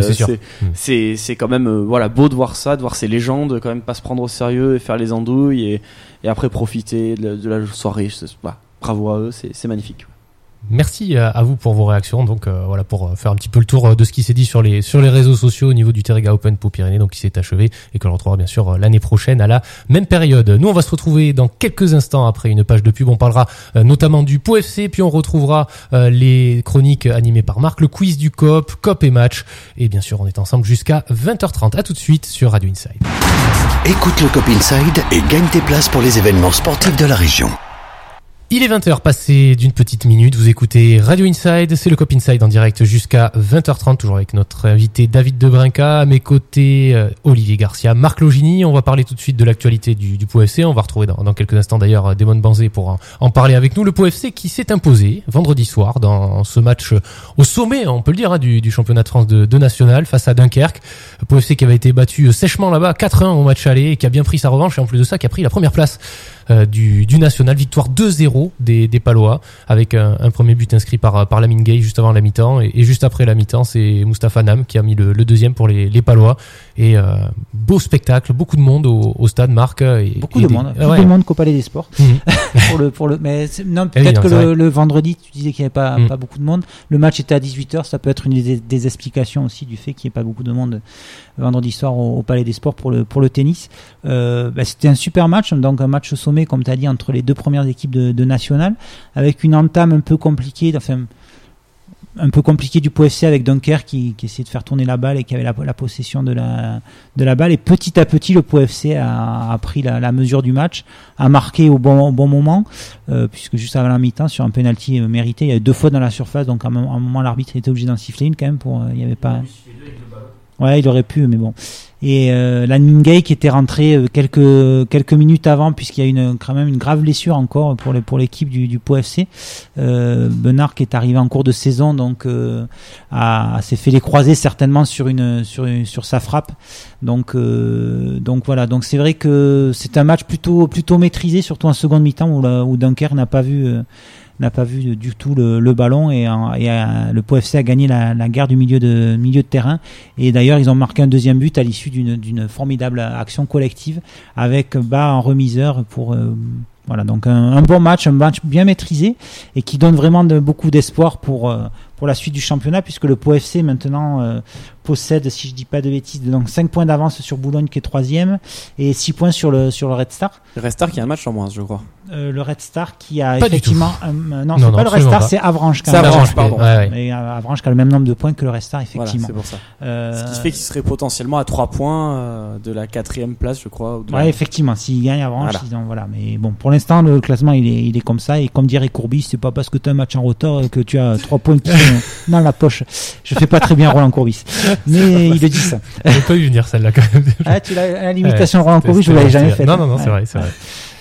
c'est quand même beau de voir ça, de voir ces légendes quand même pas se prendre au sérieux et faire les andouilles, et après profiter de la soirée. Bravo à eux, c'est magnifique. Merci à vous pour vos réactions. Donc pour faire un petit peu le tour de ce qui s'est dit sur les réseaux sociaux au niveau du Terrega Open Pau-Pyrénées, donc qui s'est achevé et que l'on retrouvera bien sûr l'année prochaine à la même période. Nous, on va se retrouver dans quelques instants après une page de pub. On parlera notamment du Pau FC, puis on retrouvera les chroniques animées par Marc, le quiz du COP et match, et bien sûr on est ensemble jusqu'à 20h30. À tout de suite sur Radio Inside. Écoute le COP Inside et gagne tes places pour les événements sportifs de la région. Il est 20h passé d'une petite minute, vous écoutez Radio Inside, c'est le COP Inside en direct jusqu'à 20h30, toujours avec notre invité David Debrinca, à mes côtés Olivier Garcia, Marc Logini. On va parler tout de suite de l'actualité du Pau FC, on va retrouver dans quelques instants d'ailleurs Damon Banzé pour en parler avec nous. Le Pau FC qui s'est imposé vendredi soir dans ce match au sommet, on peut le dire, du championnat de France de national face à Dunkerque. Le Pau FC qui avait été battu sèchement là-bas 4-1 au match aller et qui a bien pris sa revanche, et en plus de ça qui a pris la première place du national, victoire 2-0 des Palois, avec un premier but inscrit par Lamine Gueye juste avant la mi-temps, et juste après la mi-temps c'est Moustapha Nam qui a mis le deuxième pour les Palois. Et beau spectacle, beaucoup de monde au stade, Marc, beaucoup de monde qu'au Palais des Sports. Mais le vendredi tu disais qu'il n'y avait pas beaucoup de monde, le match était à 18h, ça peut être une des explications aussi du fait qu'il n'y ait pas beaucoup de monde vendredi soir au Palais des Sports pour le tennis. C'était un super match, donc un match au sommet comme tu as dit entre les deux premières équipes de national, avec une entame un peu compliquée du Pau FC, avec Dunkerque qui essayait de faire tourner la balle et qui avait la possession de la balle, et petit à petit le Pau FC a pris la mesure du match, a marqué au bon moment, puisque juste avant la mi-temps sur un penalty mérité, il y avait 2 fautes dans la surface, donc à un moment l'arbitre était obligé d'en siffler une quand même, il y avait pas... Ouais, il aurait pu, mais bon. Et Lamine Gueye qui était rentré quelques minutes avant, puisqu'il y a quand même une grave blessure encore pour l'équipe du Pau FC. Benard qui est arrivé en cours de saison, donc s'est fait les croiser certainement sur sa frappe. Donc voilà. Donc c'est vrai que c'est un match plutôt maîtrisé, surtout en seconde mi-temps où Dunkerque n'a pas vu du tout le ballon, et le Pau FC a gagné la guerre du milieu de terrain, et d'ailleurs ils ont marqué un deuxième but à l'issue d'une formidable action collective avec Bas en remiseur pour donc un bon match, un match bien maîtrisé et qui donne vraiment beaucoup d'espoir pour la suite du championnat, puisque le Pau FC maintenant possède, si je dis pas de bêtises, donc 5 points d'avance sur Boulogne qui est 3e, et 6 points sur le Red Star. Le Red Star qui a un match en moins, je crois. Le Red Star qui a pas effectivement non, c'est pas le Red Star, c'est Avranches quand même. C'est Avranches, pardon. Ouais. Mais Avranches qui a le même nombre de points que le Red Star, effectivement. Voilà, c'est pour ça. Ce qui fait qu'il serait potentiellement à 3 points de la 4e place, je crois. Effectivement, s'il gagne Avranches, voilà. Mais bon, pour l'instant le classement il est comme ça, et comme dirait Courbis, c'est pas parce que tu as un match en retard que tu as 3 points qui sont dans la poche. Je fais pas très bien Roland Courbis, mais il le dit ça. J'ai pas eu venir celle-là quand même. Ah, tu l'as, l'imitation de Roland Courbis, je l'avais jamais faite. Non, c'est vrai.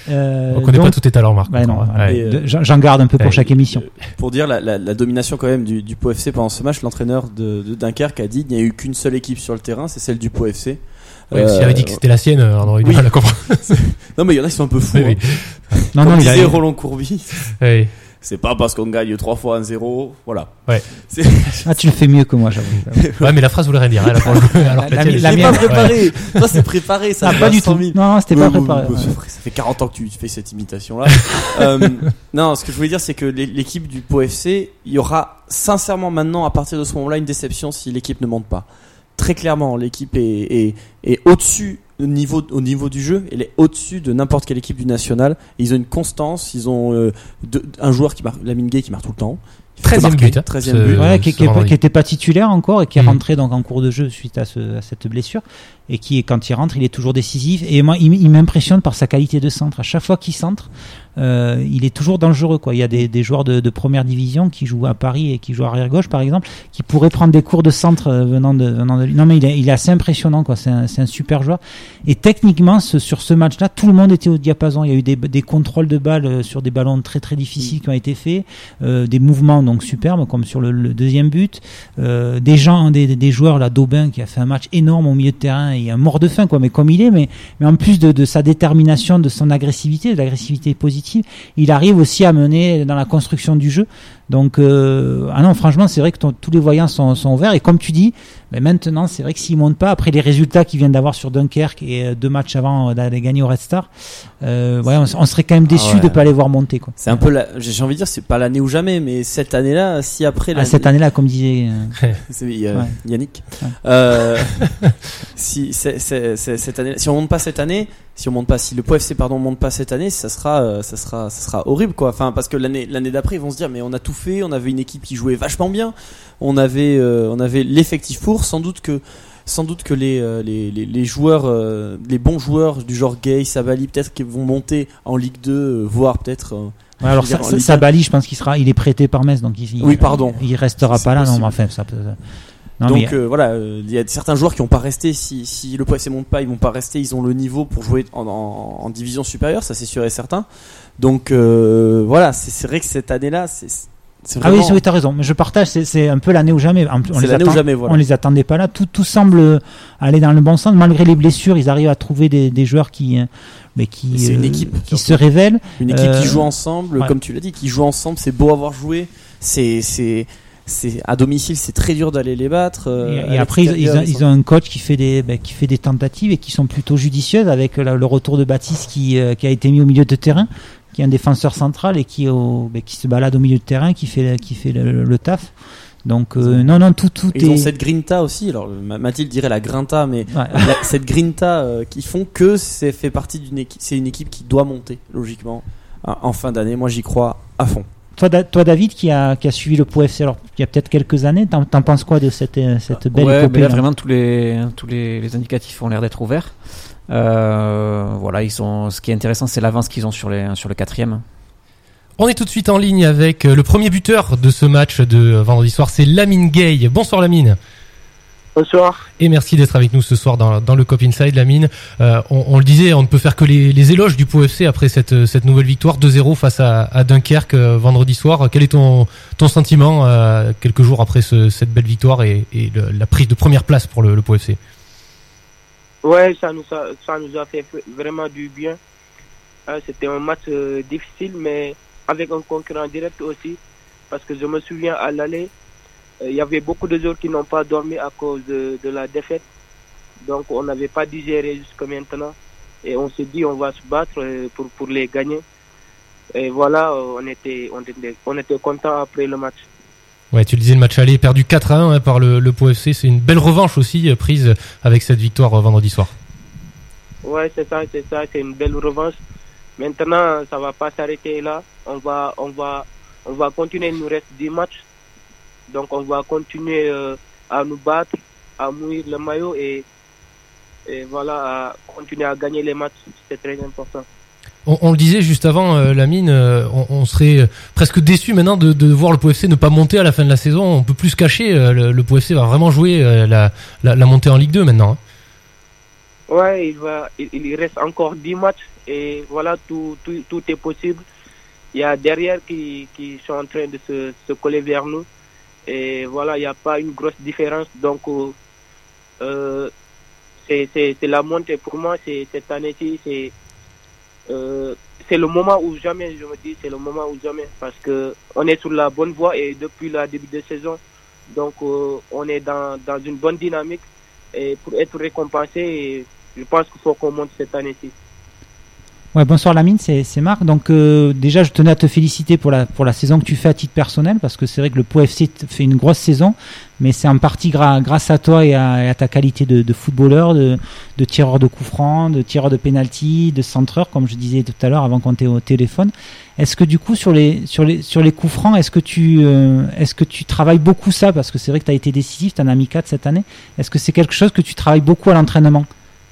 On connaît pas tous tes talents, Marc. Ouais, non, Ouais. j'en garde un peu pour chaque émission. Pour dire la domination quand même du Pau FC pendant ce match, l'entraîneur de Dunkerque a dit qu'il n'y a eu qu'une seule équipe sur le terrain, c'est celle du Pau FC. Ouais, s'il avait dit que c'était la sienne, on aurait eu du mal à comprendre. Non, mais il y en a qui sont un peu fous. Oui. Non, Comme non, disait Roland Courbis, Oui. c'est pas parce qu'on gagne 3 fois 1-0, voilà. Ouais. C'est... tu le fais mieux que moi, j'avoue. Ouais, mais la phrase voulait rien dire. Hein, là, pour le coup. Alors que la tienne, Je la l'ai mienne, pas préparé. Toi, c'est préparé, ça. Pas du tout. Non, c'était pas préparé. Ça fait 40 ans que tu fais cette imitation-là. Non, ce que je voulais dire, c'est que l'équipe du Pau FC, il y aura sincèrement maintenant, à partir de ce moment-là, une déception si l'équipe ne monte pas. Très clairement, l'équipe est au-dessus au niveau du jeu, elle est au-dessus de n'importe quelle équipe du national. Ils ont une constance, ils ont un joueur qui marque, Lamine Gueye, qui marque tout le temps. 13e but. 13e but. Ouais, qui était pas titulaire encore et qui est rentré donc en cours de jeu suite à cette blessure, et qui, quand il rentre, il est toujours décisif. Et moi, il m'impressionne par sa qualité de centre. À chaque fois qu'il centre, il est toujours dangereux, quoi. Il y a des joueurs de première division qui jouent à Paris et qui jouent arrière gauche, par exemple, qui pourraient prendre des cours de centre venant de lui. Non, mais il est assez impressionnant, quoi. C'est un super joueur. Et techniquement, sur ce match-là, tout le monde était au diapason. Il y a eu des contrôles de balles sur des ballons très très difficiles qui ont été faits, des mouvements donc superbes comme sur le deuxième but, des joueurs là, d'Aubin qui a fait un match énorme au milieu de terrain, et un mort de faim, quoi, mais comme il est, mais en plus de sa détermination, de son agressivité, de l'agressivité positive, il arrive aussi à mener dans la construction du jeu. Donc non, franchement, c'est vrai que tous les voyants sont ouverts, et comme tu dis, maintenant c'est vrai que s'ils montent pas, après les résultats qu'ils viennent d'avoir sur Dunkerque et 2 matchs avant d'aller gagner au Red Star, on serait quand même déçus de pas les voir monter, quoi. C'est un peu j'ai envie de dire, c'est pas l'année ou jamais, mais cette année-là, si après cette année-là, comme disait Yannick, si cette année, si on monte pas cette année, si le Pau FC monte pas cette année, ça sera horrible, quoi. Enfin, parce que l'année d'après, ils vont se dire, mais on a tout fait, on avait une équipe qui jouait vachement bien, on avait l'effectif pour, sans doute que les joueurs, les bons joueurs du genre Gueye, Sabali, peut-être qu'ils vont monter en Ligue 2, voire peut-être. Alors Sabali, je pense il est prêté par Metz, donc il restera pas là, non, mais enfin ça peut. Non, donc voilà, il y a certains joueurs qui vont pas rester, si le Pau FC monte pas, ils vont pas rester, ils ont le niveau pour jouer en division supérieure, ça c'est sûr et certain. Donc voilà, c'est vrai que cette année-là, c'est vraiment... Ah oui, t'as raison, mais je partage, c'est un peu l'année ou jamais. Voilà. On les attendait pas là, tout semble aller dans le bon sens, malgré les blessures, ils arrivent à trouver des joueurs qui c'est une équipe qui se révèlent. Une équipe qui joue ensemble, comme tu l'as dit, qui joue ensemble, c'est beau à voir jouer, c'est à domicile, c'est très dur d'aller les battre. Et après, ils ont un coach qui fait des tentatives et qui sont plutôt judicieuses, avec le retour de Baptiste qui a été mis au milieu de terrain, qui est un défenseur central et qui se balade au milieu de terrain, qui fait le taf. Donc non, tout ils ont cette grinta aussi. Alors Mathilde dirait la grinta, mais cette grinta qui font que c'est fait partie d'une équipe. C'est une équipe qui doit monter logiquement en fin d'année. Moi, j'y crois à fond. Toi, David, qui a suivi le Pau FC, alors il y a peut-être quelques années, t'en penses quoi de cette belle épopée? Là, vraiment tous les indicatifs ont l'air d'être ouverts. Voilà, ce qui est intéressant, c'est l'avance qu'ils ont sur le 4e. On est tout de suite en ligne avec le premier buteur de ce match de vendredi soir, c'est Lamine Gueye. Bonsoir Lamine. Bonsoir. Et merci d'être avec nous ce soir dans le Cop Inside, Lamine. On le disait, on ne peut faire que les éloges du Pau FC après cette nouvelle victoire 2-0 face à Dunkerque vendredi soir. Quel est ton sentiment quelques jours après cette belle victoire et la prise de première place pour le Pau FC? Ouais, ça nous a fait vraiment du bien. C'était un match difficile, mais avec un concurrent direct aussi, parce que je me souviens à l'aller, il y avait beaucoup de joueurs qui n'ont pas dormi à cause de la défaite, donc on n'avait pas digéré jusqu'à maintenant, et on s'est dit on va se battre pour les gagner, et voilà, on était content après le match. Ouais, tu le disais, le match aller perdu 4-1 par le Pau FC, c'est une belle revanche aussi prise avec cette victoire vendredi soir. Ouais, c'est ça, c'est une belle revanche. Maintenant, ça va pas s'arrêter là. On va continuer. Il nous reste 10 matchs. Donc, on va continuer à nous battre, à mouiller le maillot et voilà, à continuer à gagner les matchs. C'est très important. On le disait juste avant, Lamine, on serait presque déçu maintenant de voir le Pau FC ne pas monter à la fin de la saison. On peut plus se cacher. Le Pau FC va vraiment jouer la montée en Ligue 2 maintenant. Ouais, il reste encore 10 matchs et voilà, tout est possible. Il y a derrière qui sont en train de se coller vers nous et voilà, il n'y a pas une grosse différence. Donc, c'est la montée pour moi. Cette année-ci, c'est le moment où jamais, je me dis, c'est le moment où jamais, parce que on est sur la bonne voie et depuis le début de saison, donc on est dans une bonne dynamique et pour être récompensé, je pense qu'il faut qu'on monte cette année-ci. Ouais, bonsoir Lamine, c'est Marc. Donc déjà, je tenais à te féliciter pour la saison que tu fais à titre personnel, parce que c'est vrai que le Pau FC fait une grosse saison, mais c'est en partie grâce à toi et à ta qualité de footballeur, de tireur de coups francs, de tireur de pénalty, de centreur, comme je disais tout à l'heure avant qu'on t'ait au téléphone. Est-ce que du coup sur les coups francs, est-ce que tu travailles beaucoup ça, parce que c'est vrai que tu as été décisif, tu en as mis 4 cette année. Est-ce que c'est quelque chose que tu travailles beaucoup à l'entraînement?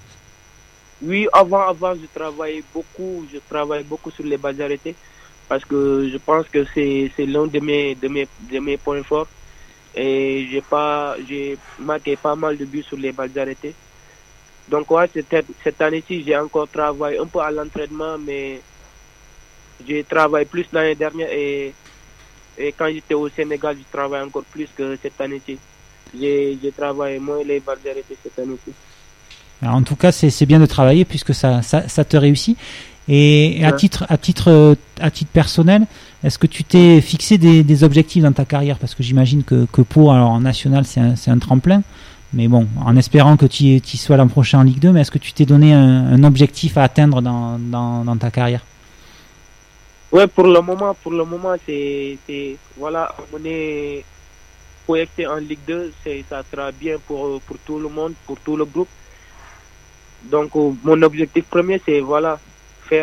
Oui, avant, je travaillais beaucoup sur les balles arrêtées parce que je pense que c'est l'un de mes points forts et j'ai marqué pas mal de buts sur les balles arrêtées. Donc ouais, cette année-ci, j'ai encore travaillé un peu à l'entraînement, mais j'ai travaillé plus l'année dernière et quand j'étais au Sénégal, je travaille encore plus que cette année-ci. J'ai travaillé moins les balles arrêtées cette année-ci. Alors, en tout cas, c'est bien de travailler puisque ça te réussit. Et à titre personnel, est-ce que tu t'es fixé des objectifs dans ta carrière? Parce que j'imagine que Pau, alors en national, c'est un tremplin. Mais bon, en espérant que tu sois l'an prochain en Ligue 2, mais est-ce que tu t'es donné un objectif à atteindre dans ta carrière? Ouais, pour le moment, c'est voilà, emmener Pau FC en Ligue 2, ça sera bien pour tout le monde, pour tout le groupe. Donc mon objectif premier, c'est voilà, faire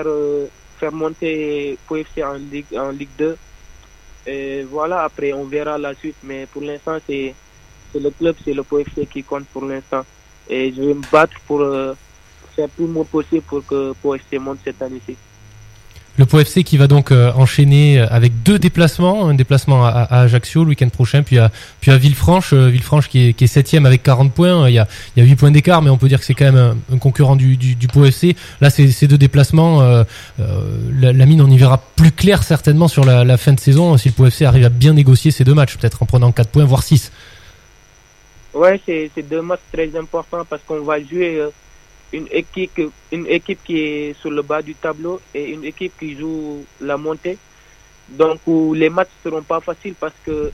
monter Pau FC en Ligue 2. Et voilà, après on verra la suite, mais pour l'instant c'est le club, c'est le Pau FC qui compte pour l'instant. Et je vais me battre pour faire tout mon possible pour que Pau FC monte cette année-ci. Le Pau FC qui va donc enchaîner avec 2 déplacements, un déplacement à Ajaccio le week-end prochain, puis à Villefranche, qui est 7e avec 40 points. Il y a 8 points d'écart, mais on peut dire que c'est quand même un concurrent du Pau FC. Là, ces 2 déplacements, Lamine, on y verra plus clair certainement sur la fin de saison si le Pau FC arrive à bien négocier ces 2 matchs, peut-être en prenant 4 points, voire 6. Ouais, c'est 2 matchs très importants parce qu'on va jouer une équipe qui est sur le bas du tableau et une équipe qui joue la montée. Donc les matchs seront pas faciles parce que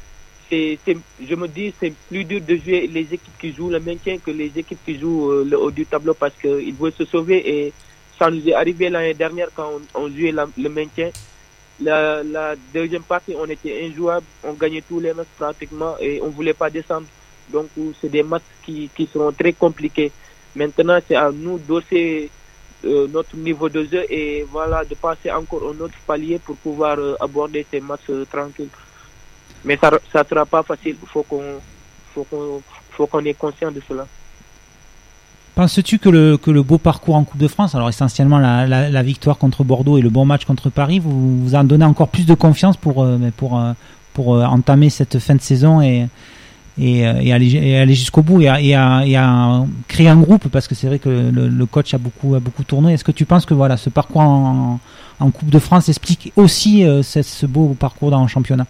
je me dis c'est plus dur de jouer les équipes qui jouent le maintien que les équipes qui jouent le haut du tableau parce qu'ils veulent se sauver et ça nous est arrivé l'année dernière quand on jouait le maintien. La deuxième partie, on était injouable, on gagnait tous les matchs pratiquement et on voulait pas descendre. Donc c'est des matchs qui seront très compliqués. Maintenant, c'est à nous d'hausser notre niveau de jeu et voilà, de passer encore un autre palier pour pouvoir aborder ces matchs tranquilles. Mais ça sera pas facile. Il faut qu'on est conscient de cela. Penses-tu que le beau parcours en Coupe de France, alors essentiellement la victoire contre Bordeaux et le bon match contre Paris, vous en donnez encore plus de confiance pour entamer cette fin de saison et aller jusqu'au bout et à créer un groupe, parce que c'est vrai que le coach a beaucoup tourné. Est-ce que tu penses que voilà, ce parcours en Coupe de France explique aussi ce beau parcours dans le championnat?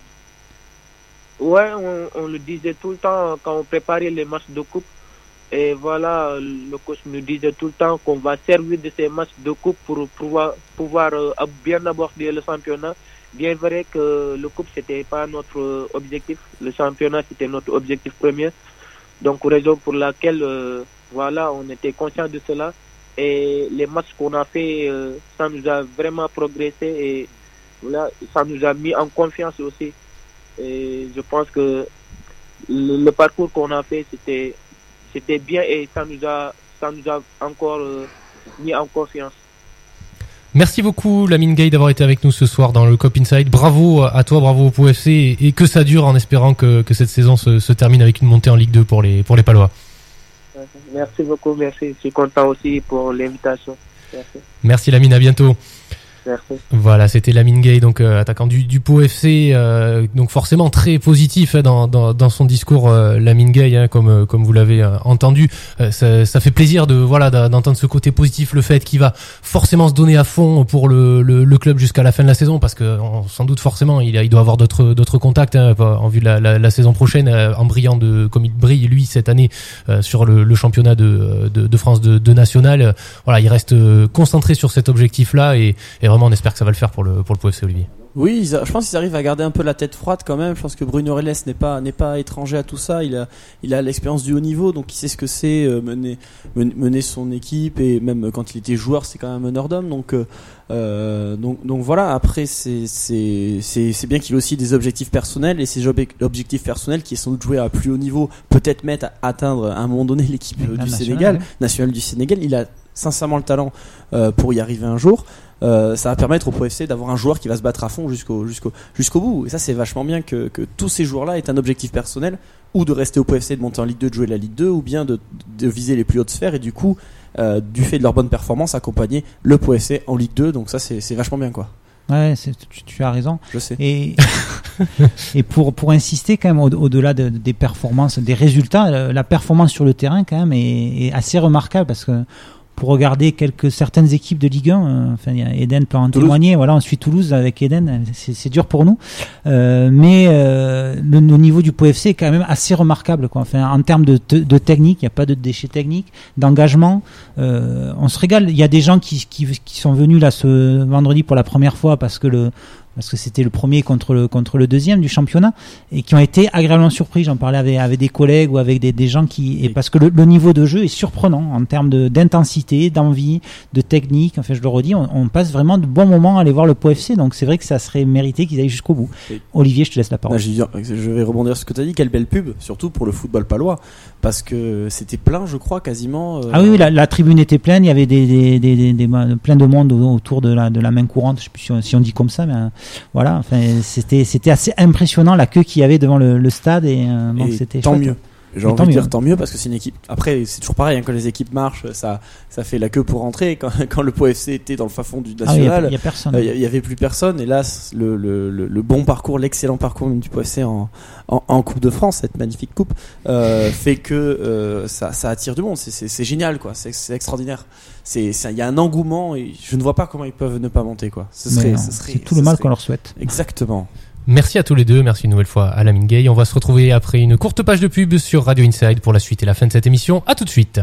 Ouais, on le disait tout le temps quand on préparait les matchs de coupe. Et voilà, le coach nous disait tout le temps qu'on va servir de ces matchs de coupe pour pouvoir bien aborder le championnat. Bien vrai que le coupe c'était pas notre objectif, le championnat c'était notre objectif premier. Donc raison pour laquelle voilà, on était conscient de cela et les matchs qu'on a fait ça nous a vraiment progressé et voilà, ça nous a mis en confiance aussi. Et je pense que le parcours qu'on a fait c'était bien et ça nous a encore mis en confiance. Merci beaucoup Lamine Gueye d'avoir été avec nous ce soir dans le Cop Inside. Bravo à toi, bravo au Pau FC et que ça dure en espérant que cette saison se termine avec une montée en Ligue 2 pour les Palois. Merci beaucoup, merci. Je suis content aussi pour l'invitation. Merci Lamine, à bientôt. Merci. Voilà, c'était Lamine Gueye, donc attaquant du Pau FC, donc forcément très positif dans son discours, Lamine Gueye, comme vous l'avez entendu. Ça fait plaisir d'entendre ce côté positif, le fait qu'il va forcément se donner à fond pour le club jusqu'à la fin de la saison, parce que sans doute forcément il doit avoir d'autres contacts en vue de la saison prochaine, en brillant comme il brille lui cette année sur le championnat de France de national. Voilà, il reste concentré sur cet objectif-là et vraiment on espère que ça va le faire pour le Pau FC, Olivier. Oui, je pense qu'ils arrivent à garder un peu la tête froide quand même. Je pense que Bruno Reles n'est pas étranger à tout ça. Il a l'expérience du haut niveau, donc il sait ce que c'est mener son équipe, et même quand il était joueur, c'est quand même un meneur d'homme. Donc voilà. Après, c'est bien qu'il ait aussi des objectifs personnels, et ces objectifs personnels qui est sans doute jouer à plus haut niveau, peut-être mettre à atteindre à un moment donné l'équipe du Sénégal, nationale du Sénégal. Il a sincèrement le talent pour y arriver un jour. Ça va permettre au Pau FC d'avoir un joueur qui va se battre à fond jusqu'au bout, et ça c'est vachement bien que tous ces joueurs-là aient un objectif personnel, ou de rester au Pau FC, de monter en Ligue 2, de jouer la Ligue 2, ou bien de viser les plus hautes sphères, et du coup du fait de leur bonne performance accompagner le Pau FC en Ligue 2. Donc ça c'est vachement bien, quoi. Ouais, tu as raison. Je sais. Et pour insister quand même au-delà des performances, des résultats, la performance sur le terrain quand même est assez remarquable, parce que pour regarder certaines équipes de Ligue 1, Eden peut en témoigner. Voilà, on suit Toulouse avec Eden, c'est dur pour nous, mais le niveau du Pau FC est quand même assez remarquable, quoi. Enfin, en termes de technique, il n'y a pas de déchets techniques, d'engagement. On se régale. Il y a des gens qui sont venus là ce vendredi pour la première fois parce que c'était le premier contre le deuxième du championnat, et qui ont été agréablement surpris. J'en parlais avec des collègues ou avec des gens et parce que le niveau de jeu est surprenant en termes d'intensité, d'envie, de technique. Enfin, je le redis, on passe vraiment de bons moments à aller voir le Pau FC, donc c'est vrai que ça serait mérité qu'ils aillent jusqu'au bout. Olivier, je te laisse la parole. Je vais rebondir sur ce que tu as dit. Quelle belle pub, surtout pour le football palois, parce que c'était plein, je crois, quasiment. Ah oui, la tribune était pleine, il y avait plein de monde autour de la main courante, je sais plus si on dit comme ça, mais voilà, enfin, c'était assez impressionnant la queue qu'il y avait devant le stade, et c'était tant chouette. mieux. J'ai envie de dire tant mieux, parce que c'est une équipe. Après, c'est toujours pareil, quand les équipes marchent, ça fait la queue pour rentrer. Quand le Pau FC était dans le fin fond du national, il y a personne. Il y avait plus personne. Et là, le bon parcours, l'excellent parcours du Pau FC en Coupe de France, cette magnifique coupe, fait que ça attire du monde. C'est génial, quoi. C'est extraordinaire. Il y a un engouement, et je ne vois pas comment ils peuvent ne pas monter, quoi. C'est tout le mal qu'on leur souhaite. Exactement. Merci à tous les deux, merci une nouvelle fois à Lamine Gueye. On va se retrouver après une courte page de pub sur Radio Inside pour la suite et la fin de cette émission. À tout de suite.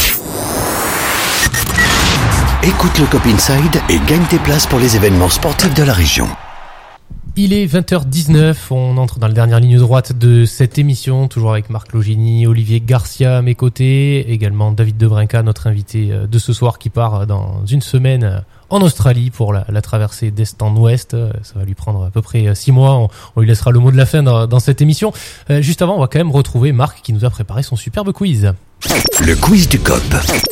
Écoute le Cop Inside et gagne tes places pour les événements sportifs de la région. Il est 20h19, on entre dans la dernière ligne droite de cette émission, toujours avec Marc Logini, Olivier Garcia à mes côtés, également David Debrinca, notre invité de ce soir, qui part dans une semaine en Australie pour la traversée d'est en ouest. Ça va lui prendre à peu près 6 mois, on lui laissera le mot de la fin dans cette émission. Juste avant, on va quand même retrouver Marc qui nous a préparé son superbe quiz. Le quiz du Cop.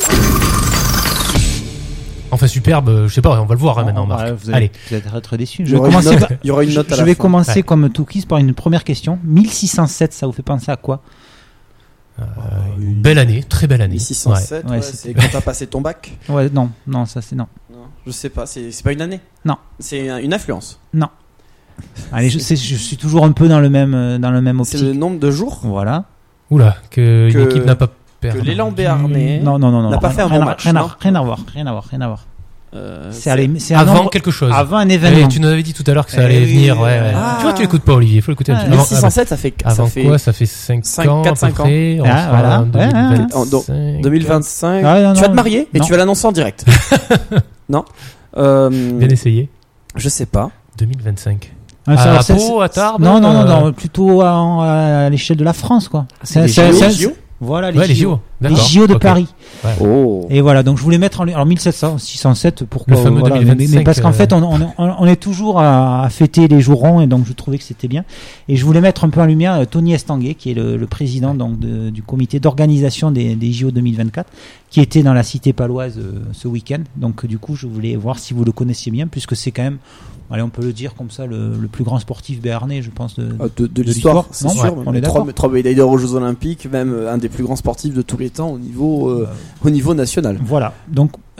Enfin superbe, je sais pas, on va le voir maintenant, Marc. Vous allez être très déçus. Il y aura une note à la fin. Je vais commencer comme tout quiz par une première question. 1607, ça vous fait penser à quoi? Une belle année, très belle année. 1607, ouais, c'est quand t'as passé ton bac. Ouais, non, ça c'est non. Je sais pas, c'est pas une année. Non. C'est une influence. Non. Allez, je suis toujours un peu dans le même optique. C'est le nombre de jours. Voilà. Oula, une équipe n'a pas perdu. Que l'élan béarnais non, n'a pas fait un bon match. Rien à voir. C'est avant quelque chose. Avant un événement. Tu nous avais dit tout à l'heure que ça allait venir. Ouais. Tu vois, tu l'écoutes pas, Olivier. Faut l'écouter. 1607, ça fait. Avant quoi? Ça fait 5 ans. 4-5 ans. Voilà. 2025. Tu vas te marier et tu vas l'annoncer en direct. Non. Bien essayé. Je sais pas. 2025. À Pau, à Tarbes. Non, plutôt à l'échelle de la France, quoi. C'est les JO. Voilà, les JO. Les JO de Paris. Ouais. Oh. Et voilà, donc je voulais mettre en 607, pourquoi? Le fameux 2025, mais parce qu'en fait, on est toujours à fêter les jours ronds, et donc je trouvais que c'était bien. Et je voulais mettre un peu en lumière Tony Estanguet, qui est le président donc du comité d'organisation des JO 2024, qui était dans la cité paloise ce week-end. Donc du coup, je voulais voir si vous le connaissiez bien, puisque c'est quand même, allez, on peut le dire comme ça, le plus grand sportif béarnais, je pense, de l'histoire. C'est sûr. On est d'accord. 3 médailles d'or aux Jeux Olympiques, même un des plus grands sportifs de tous les temps au niveau national. Voilà. Donc,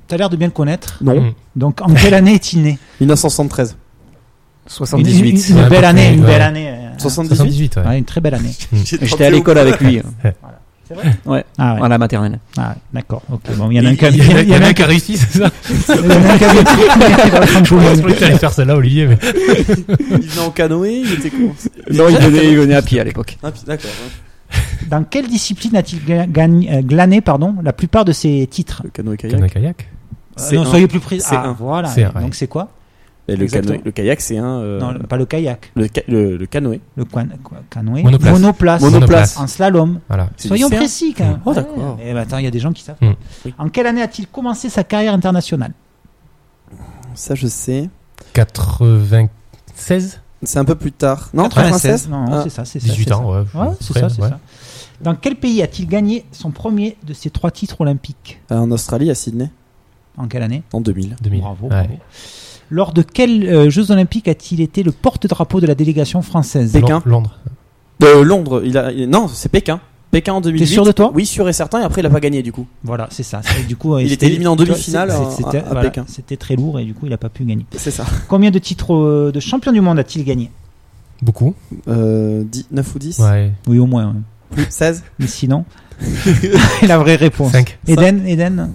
T'as l'air de bien le connaître. Non. Donc, en quelle année est-il né? 1973. 78. Une belle année, une ouais. belle année. 78. ouais. Ouais, une très belle année. J'étais à l'école avec lui. C'est vrai? Ouais. Ah ouais. À la maternelle. Ah, d'accord. Ok. Bon, il y en a un qui Il y en a un qui a réussi, c'est ça? il y en a un qui a Je pensais que t'allais faire celle-là, Olivier, mais. Il venait en canoë, il était comment? Non, il venait à pied à l'époque. Ah, d'accord. Dans quelle discipline a-t-il glané la plupart de ses titres? Le canoë-kayak. Canoë-kayak. Non, soyez plus précis. C'est Ah, un. voilà. C'est un, ouais. Donc c'est quoi? Et le Exactement. kayak, c'est un. Non, pas le kayak. Le canoë. Le canoë. Monoplace. Monoplace. En slalom. Voilà. Soyons C'est un. précis quand même. Oh, d'accord. Eh ben, attends, il y a des gens qui savent. Mm. En quelle année a-t-il commencé sa carrière internationale? Ça, je sais. 96? C'est un peu plus tard. Non, 96. 96. Non, Ah. c'est ça, c'est ça. 18 c'est ans, ouais. ça. Ouais, c'est Après, ça, c'est ouais. ça. Dans quel pays a-t-il gagné son premier de ses 3 titres olympiques? En Australie, à Sydney, En quelle année? en 2000. 2000. Bravo, Ouais. bravo. Lors de quels Jeux olympiques a-t-il été le porte-drapeau de la délégation française? Pékin. Londres. Londres, non, c'est Pékin. Pékin en 2008. T'es sûr de toi? Oui, sûr et certain. Et après, il a pas gagné du coup. Voilà, c'est ça. Du coup, Il était éliminé en demi-finale C'était à Pékin. c'était très lourd et du coup, il a pas pu gagner. C'est ça. Combien de titres de champion du monde a-t-il gagné? Beaucoup. 9 ou 10. Ouais. Oui, au moins. Ouais. Plus 16. Mais sinon, la vraie réponse. 5. Eden,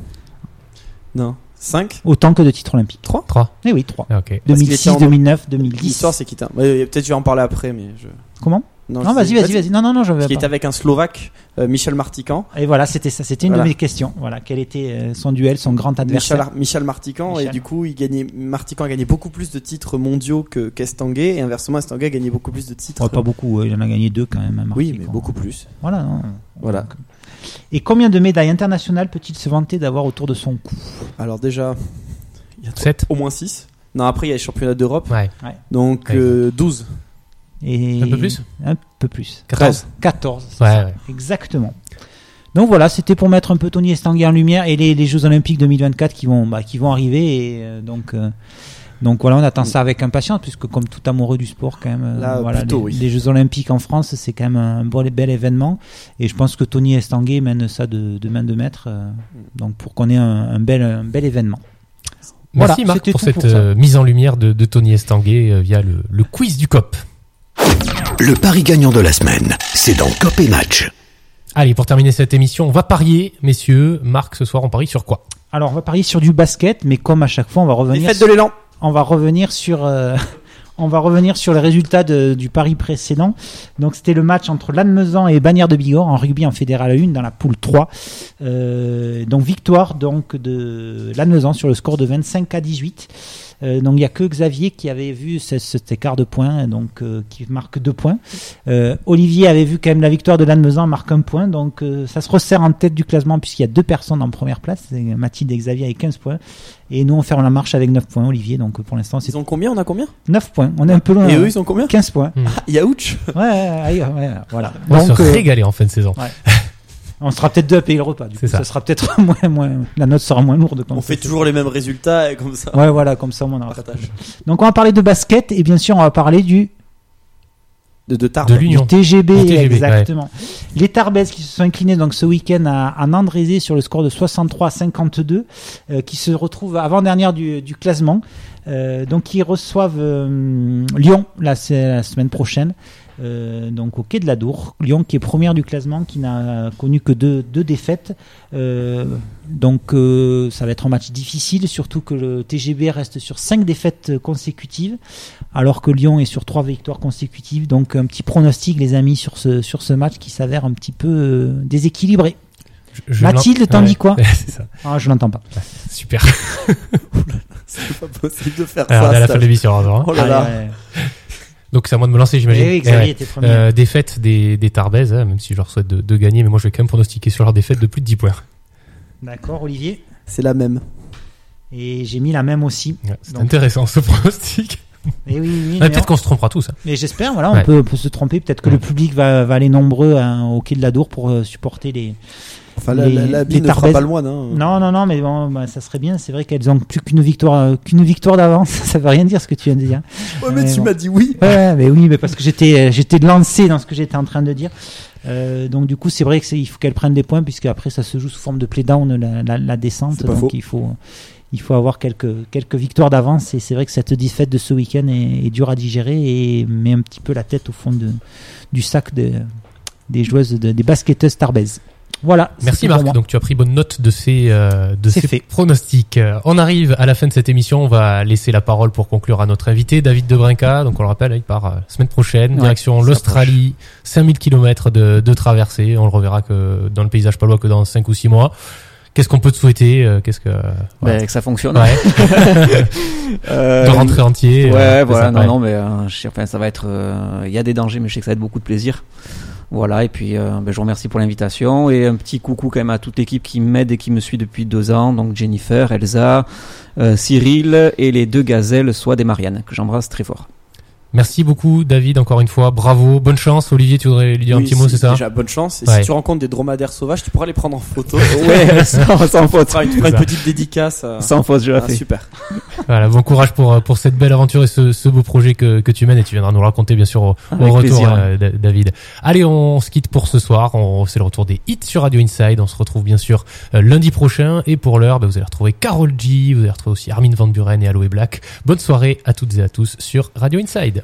Non. 5. autant que de titres olympiques. 3. 3. Eh oui, 3. Ah, ok. Parce qu'il 2006, était en- 2009, 2010. L'histoire, c'est qu'il était. Peut-être je vais en parler après, mais je. Comment? Non, Non, vas-y. Non, je vais Parce qu'il pas. était avec un Slovaque, Michel Martican. Et voilà, c'était ça. C'était une Voilà. de mes questions. Voilà, quel était son duel, son grand adversaire? Michel Martican, Michel. et du coup, Martican a gagné beaucoup plus de titres mondiaux qu'Estanguet, et inversement, Estanguet a gagné beaucoup plus de titres. Ouais, pas beaucoup. Il en a gagné 2 quand même. hein, Oui, Marty, mais bon. beaucoup plus. Voilà. Non. Voilà. Donc, et combien de médailles internationales peut-il se vanter d'avoir autour de son cou? Alors déjà, il y a 7. au moins 6. Non, après, il y a les championnats d'Europe. Ouais. Donc, Ouais. 12. Et Un peu plus? Un peu plus. 14. 14. c'est Ouais, ça. ouais. Exactement. Donc voilà, c'était pour mettre un peu Tony Estanguet en lumière et les Jeux Olympiques 2024 qui vont arriver. Et donc voilà, on attend ça avec impatience puisque comme tout amoureux du sport quand même, Là, voilà, plutôt, les, oui. les Jeux Olympiques en France, c'est quand même un bel événement. Et je pense que Tony Estanguet mène ça de main de maître. Donc pour qu'on ait un bel événement. Merci Voilà, Marc c'était pour tout cette pour ça. mise en lumière de Tony Estanguet via le quiz du COP. Le pari gagnant de la semaine, c'est dans Cop et Match. Allez, pour terminer cette émission, on va parier, messieurs. Marc, ce soir, on parie sur quoi? Alors on va parier sur du basket, mais comme à chaque fois, on va Les revenir. fêtes de l'élan. On va revenir sur le résultat du pari précédent. Donc c'était le match entre Lannemezan et Bagnères de Bigorre en rugby en Fédéral 1 dans la poule 3. Donc victoire donc de Lannemezan sur le score de 25-18. Donc il n'y a que Xavier qui avait vu cet écart de points, donc qui marque 2 points. Olivier avait vu quand même la victoire de Lannemezan, marque 1 point. Donc ça se resserre en tête du classement puisqu'il y a 2 personnes en première place, c'est Mathilde et Xavier avec 15 points. Et nous on ferme la marche avec 9 points, Olivier. Donc pour l'instant c'est Ils ont combien? On a combien? 9 points. On est un peu loin. Et hein. eux, ils ont combien? 15 points. Yaouch. Ouais, voilà. On va Donc, se régaler en fin de saison. on sera peut-être 2 à payer le repas. Du C'est coup, ça. ça sera peut-être moins, la note sera moins lourde. Comme On ça, fait c'est- toujours les mêmes résultats, et comme ça. Ouais, voilà, comme ça, on en aura. Partage. Donc, on va parler de basket et bien sûr, on va parler du De Tarbes. De l'Union. du TGB, Du TGB, exactement. Les Tarbaises qui se sont inclinés donc ce week-end à Nandrézé sur le score de 63-52, qui se retrouvent avant-dernière du classement. Donc ils reçoivent Lyon c'est la semaine prochaine. Donc au Quai de la Dour, Lyon qui est première du classement, qui n'a connu que deux défaites. Donc ça va être un match difficile, surtout que le TGB reste sur 5 défaites consécutives, alors que Lyon est sur 3 victoires consécutives. Donc un petit pronostic, les amis, sur ce match qui s'avère un petit peu déséquilibré. Mathilde, t'en dis quoi? C'est ça. Ah, je l'entends pas. Super. C'est pas possible de faire Alors, on ça. est à la ça. fin de l'émission. hein. Oh là là. Allez, ouais. Donc c'est à moi de me lancer, j'imagine. Eh oui, Xavier était premier. Défaite des Tarbaises, hein, même si je leur souhaite de gagner, mais moi je vais quand même pronostiquer sur leur défaite de plus de 10 points. D'accord, Olivier. C'est la même. Et j'ai mis la même aussi. Ouais, c'est Donc- intéressant ce pronostic. Et oui, Ouais, mais peut-être qu'on se trompera tous. Hein. mais j'espère, voilà, Ouais. on peut se tromper. Peut-être que le public va aller nombreux au Quai de la Dour pour supporter Enfin, la bille ne fera pas le moine. Hein. Non, mais bon, bah, ça serait bien. C'est vrai qu'elles ont plus qu'une victoire d'avance. Ça veut rien dire ce que tu viens de dire. Ouais, mais tu m'as dit oui. Ouais, mais parce que j'étais lancé dans ce que j'étais en train de dire. Donc du coup, c'est vrai qu'il faut qu'elles prennent des points, puisque après ça se joue sous forme de play-down la descente. Donc il faut avoir quelques victoires d'avance, et c'est vrai que cette défaite de ce week-end est dure à digérer et met un petit peu la tête au fond du sac des joueuses des basketteuses tarbaises. Voilà. Merci Marc. Donc tu as pris bonne note de ces pronostics. On arrive à la fin de cette émission. On va laisser la parole pour conclure à notre invité, David Debrincat. Donc on le rappelle, il part semaine prochaine, direction l'Australie, 5000 km de traversée. On le reverra que dans le paysage palois que dans 5 ou 6 mois. Qu'est-ce qu'on peut te souhaiter? Que ça fonctionne. Ouais. De rentrer entier. Ouais, voilà. Non, mais ça va être. Il y a des dangers, mais je sais que ça va être beaucoup de plaisir. Voilà, et puis je vous remercie pour l'invitation, et un petit coucou quand même à toute l'équipe qui m'aide et qui me suit depuis 2 ans, donc Jennifer, Elsa, Cyril et les 2 gazelles, Swad et Marianne, que j'embrasse très fort. Merci beaucoup David, encore une fois, bravo, bonne chance. Olivier, tu voudrais lui dire un petit mot, c'est ça? Déjà, bonne chance, et si tu rencontres des dromadaires sauvages, tu pourras les prendre en photo. Ouais, sans faute. Tu feras une petite dédicace. Sans faute, je la fais. Super. Voilà, bon courage pour cette belle aventure et ce beau projet que tu mènes, et tu viendras nous raconter bien sûr au retour, plaisir, David. Allez, on se quitte pour ce soir, c'est le retour des hits sur Radio Inside, on se retrouve bien sûr lundi prochain, et pour l'heure, vous allez retrouver Karol G, vous allez retrouver aussi Armin van Buren et Aloe Black. Bonne soirée à toutes et à tous sur Radio Inside.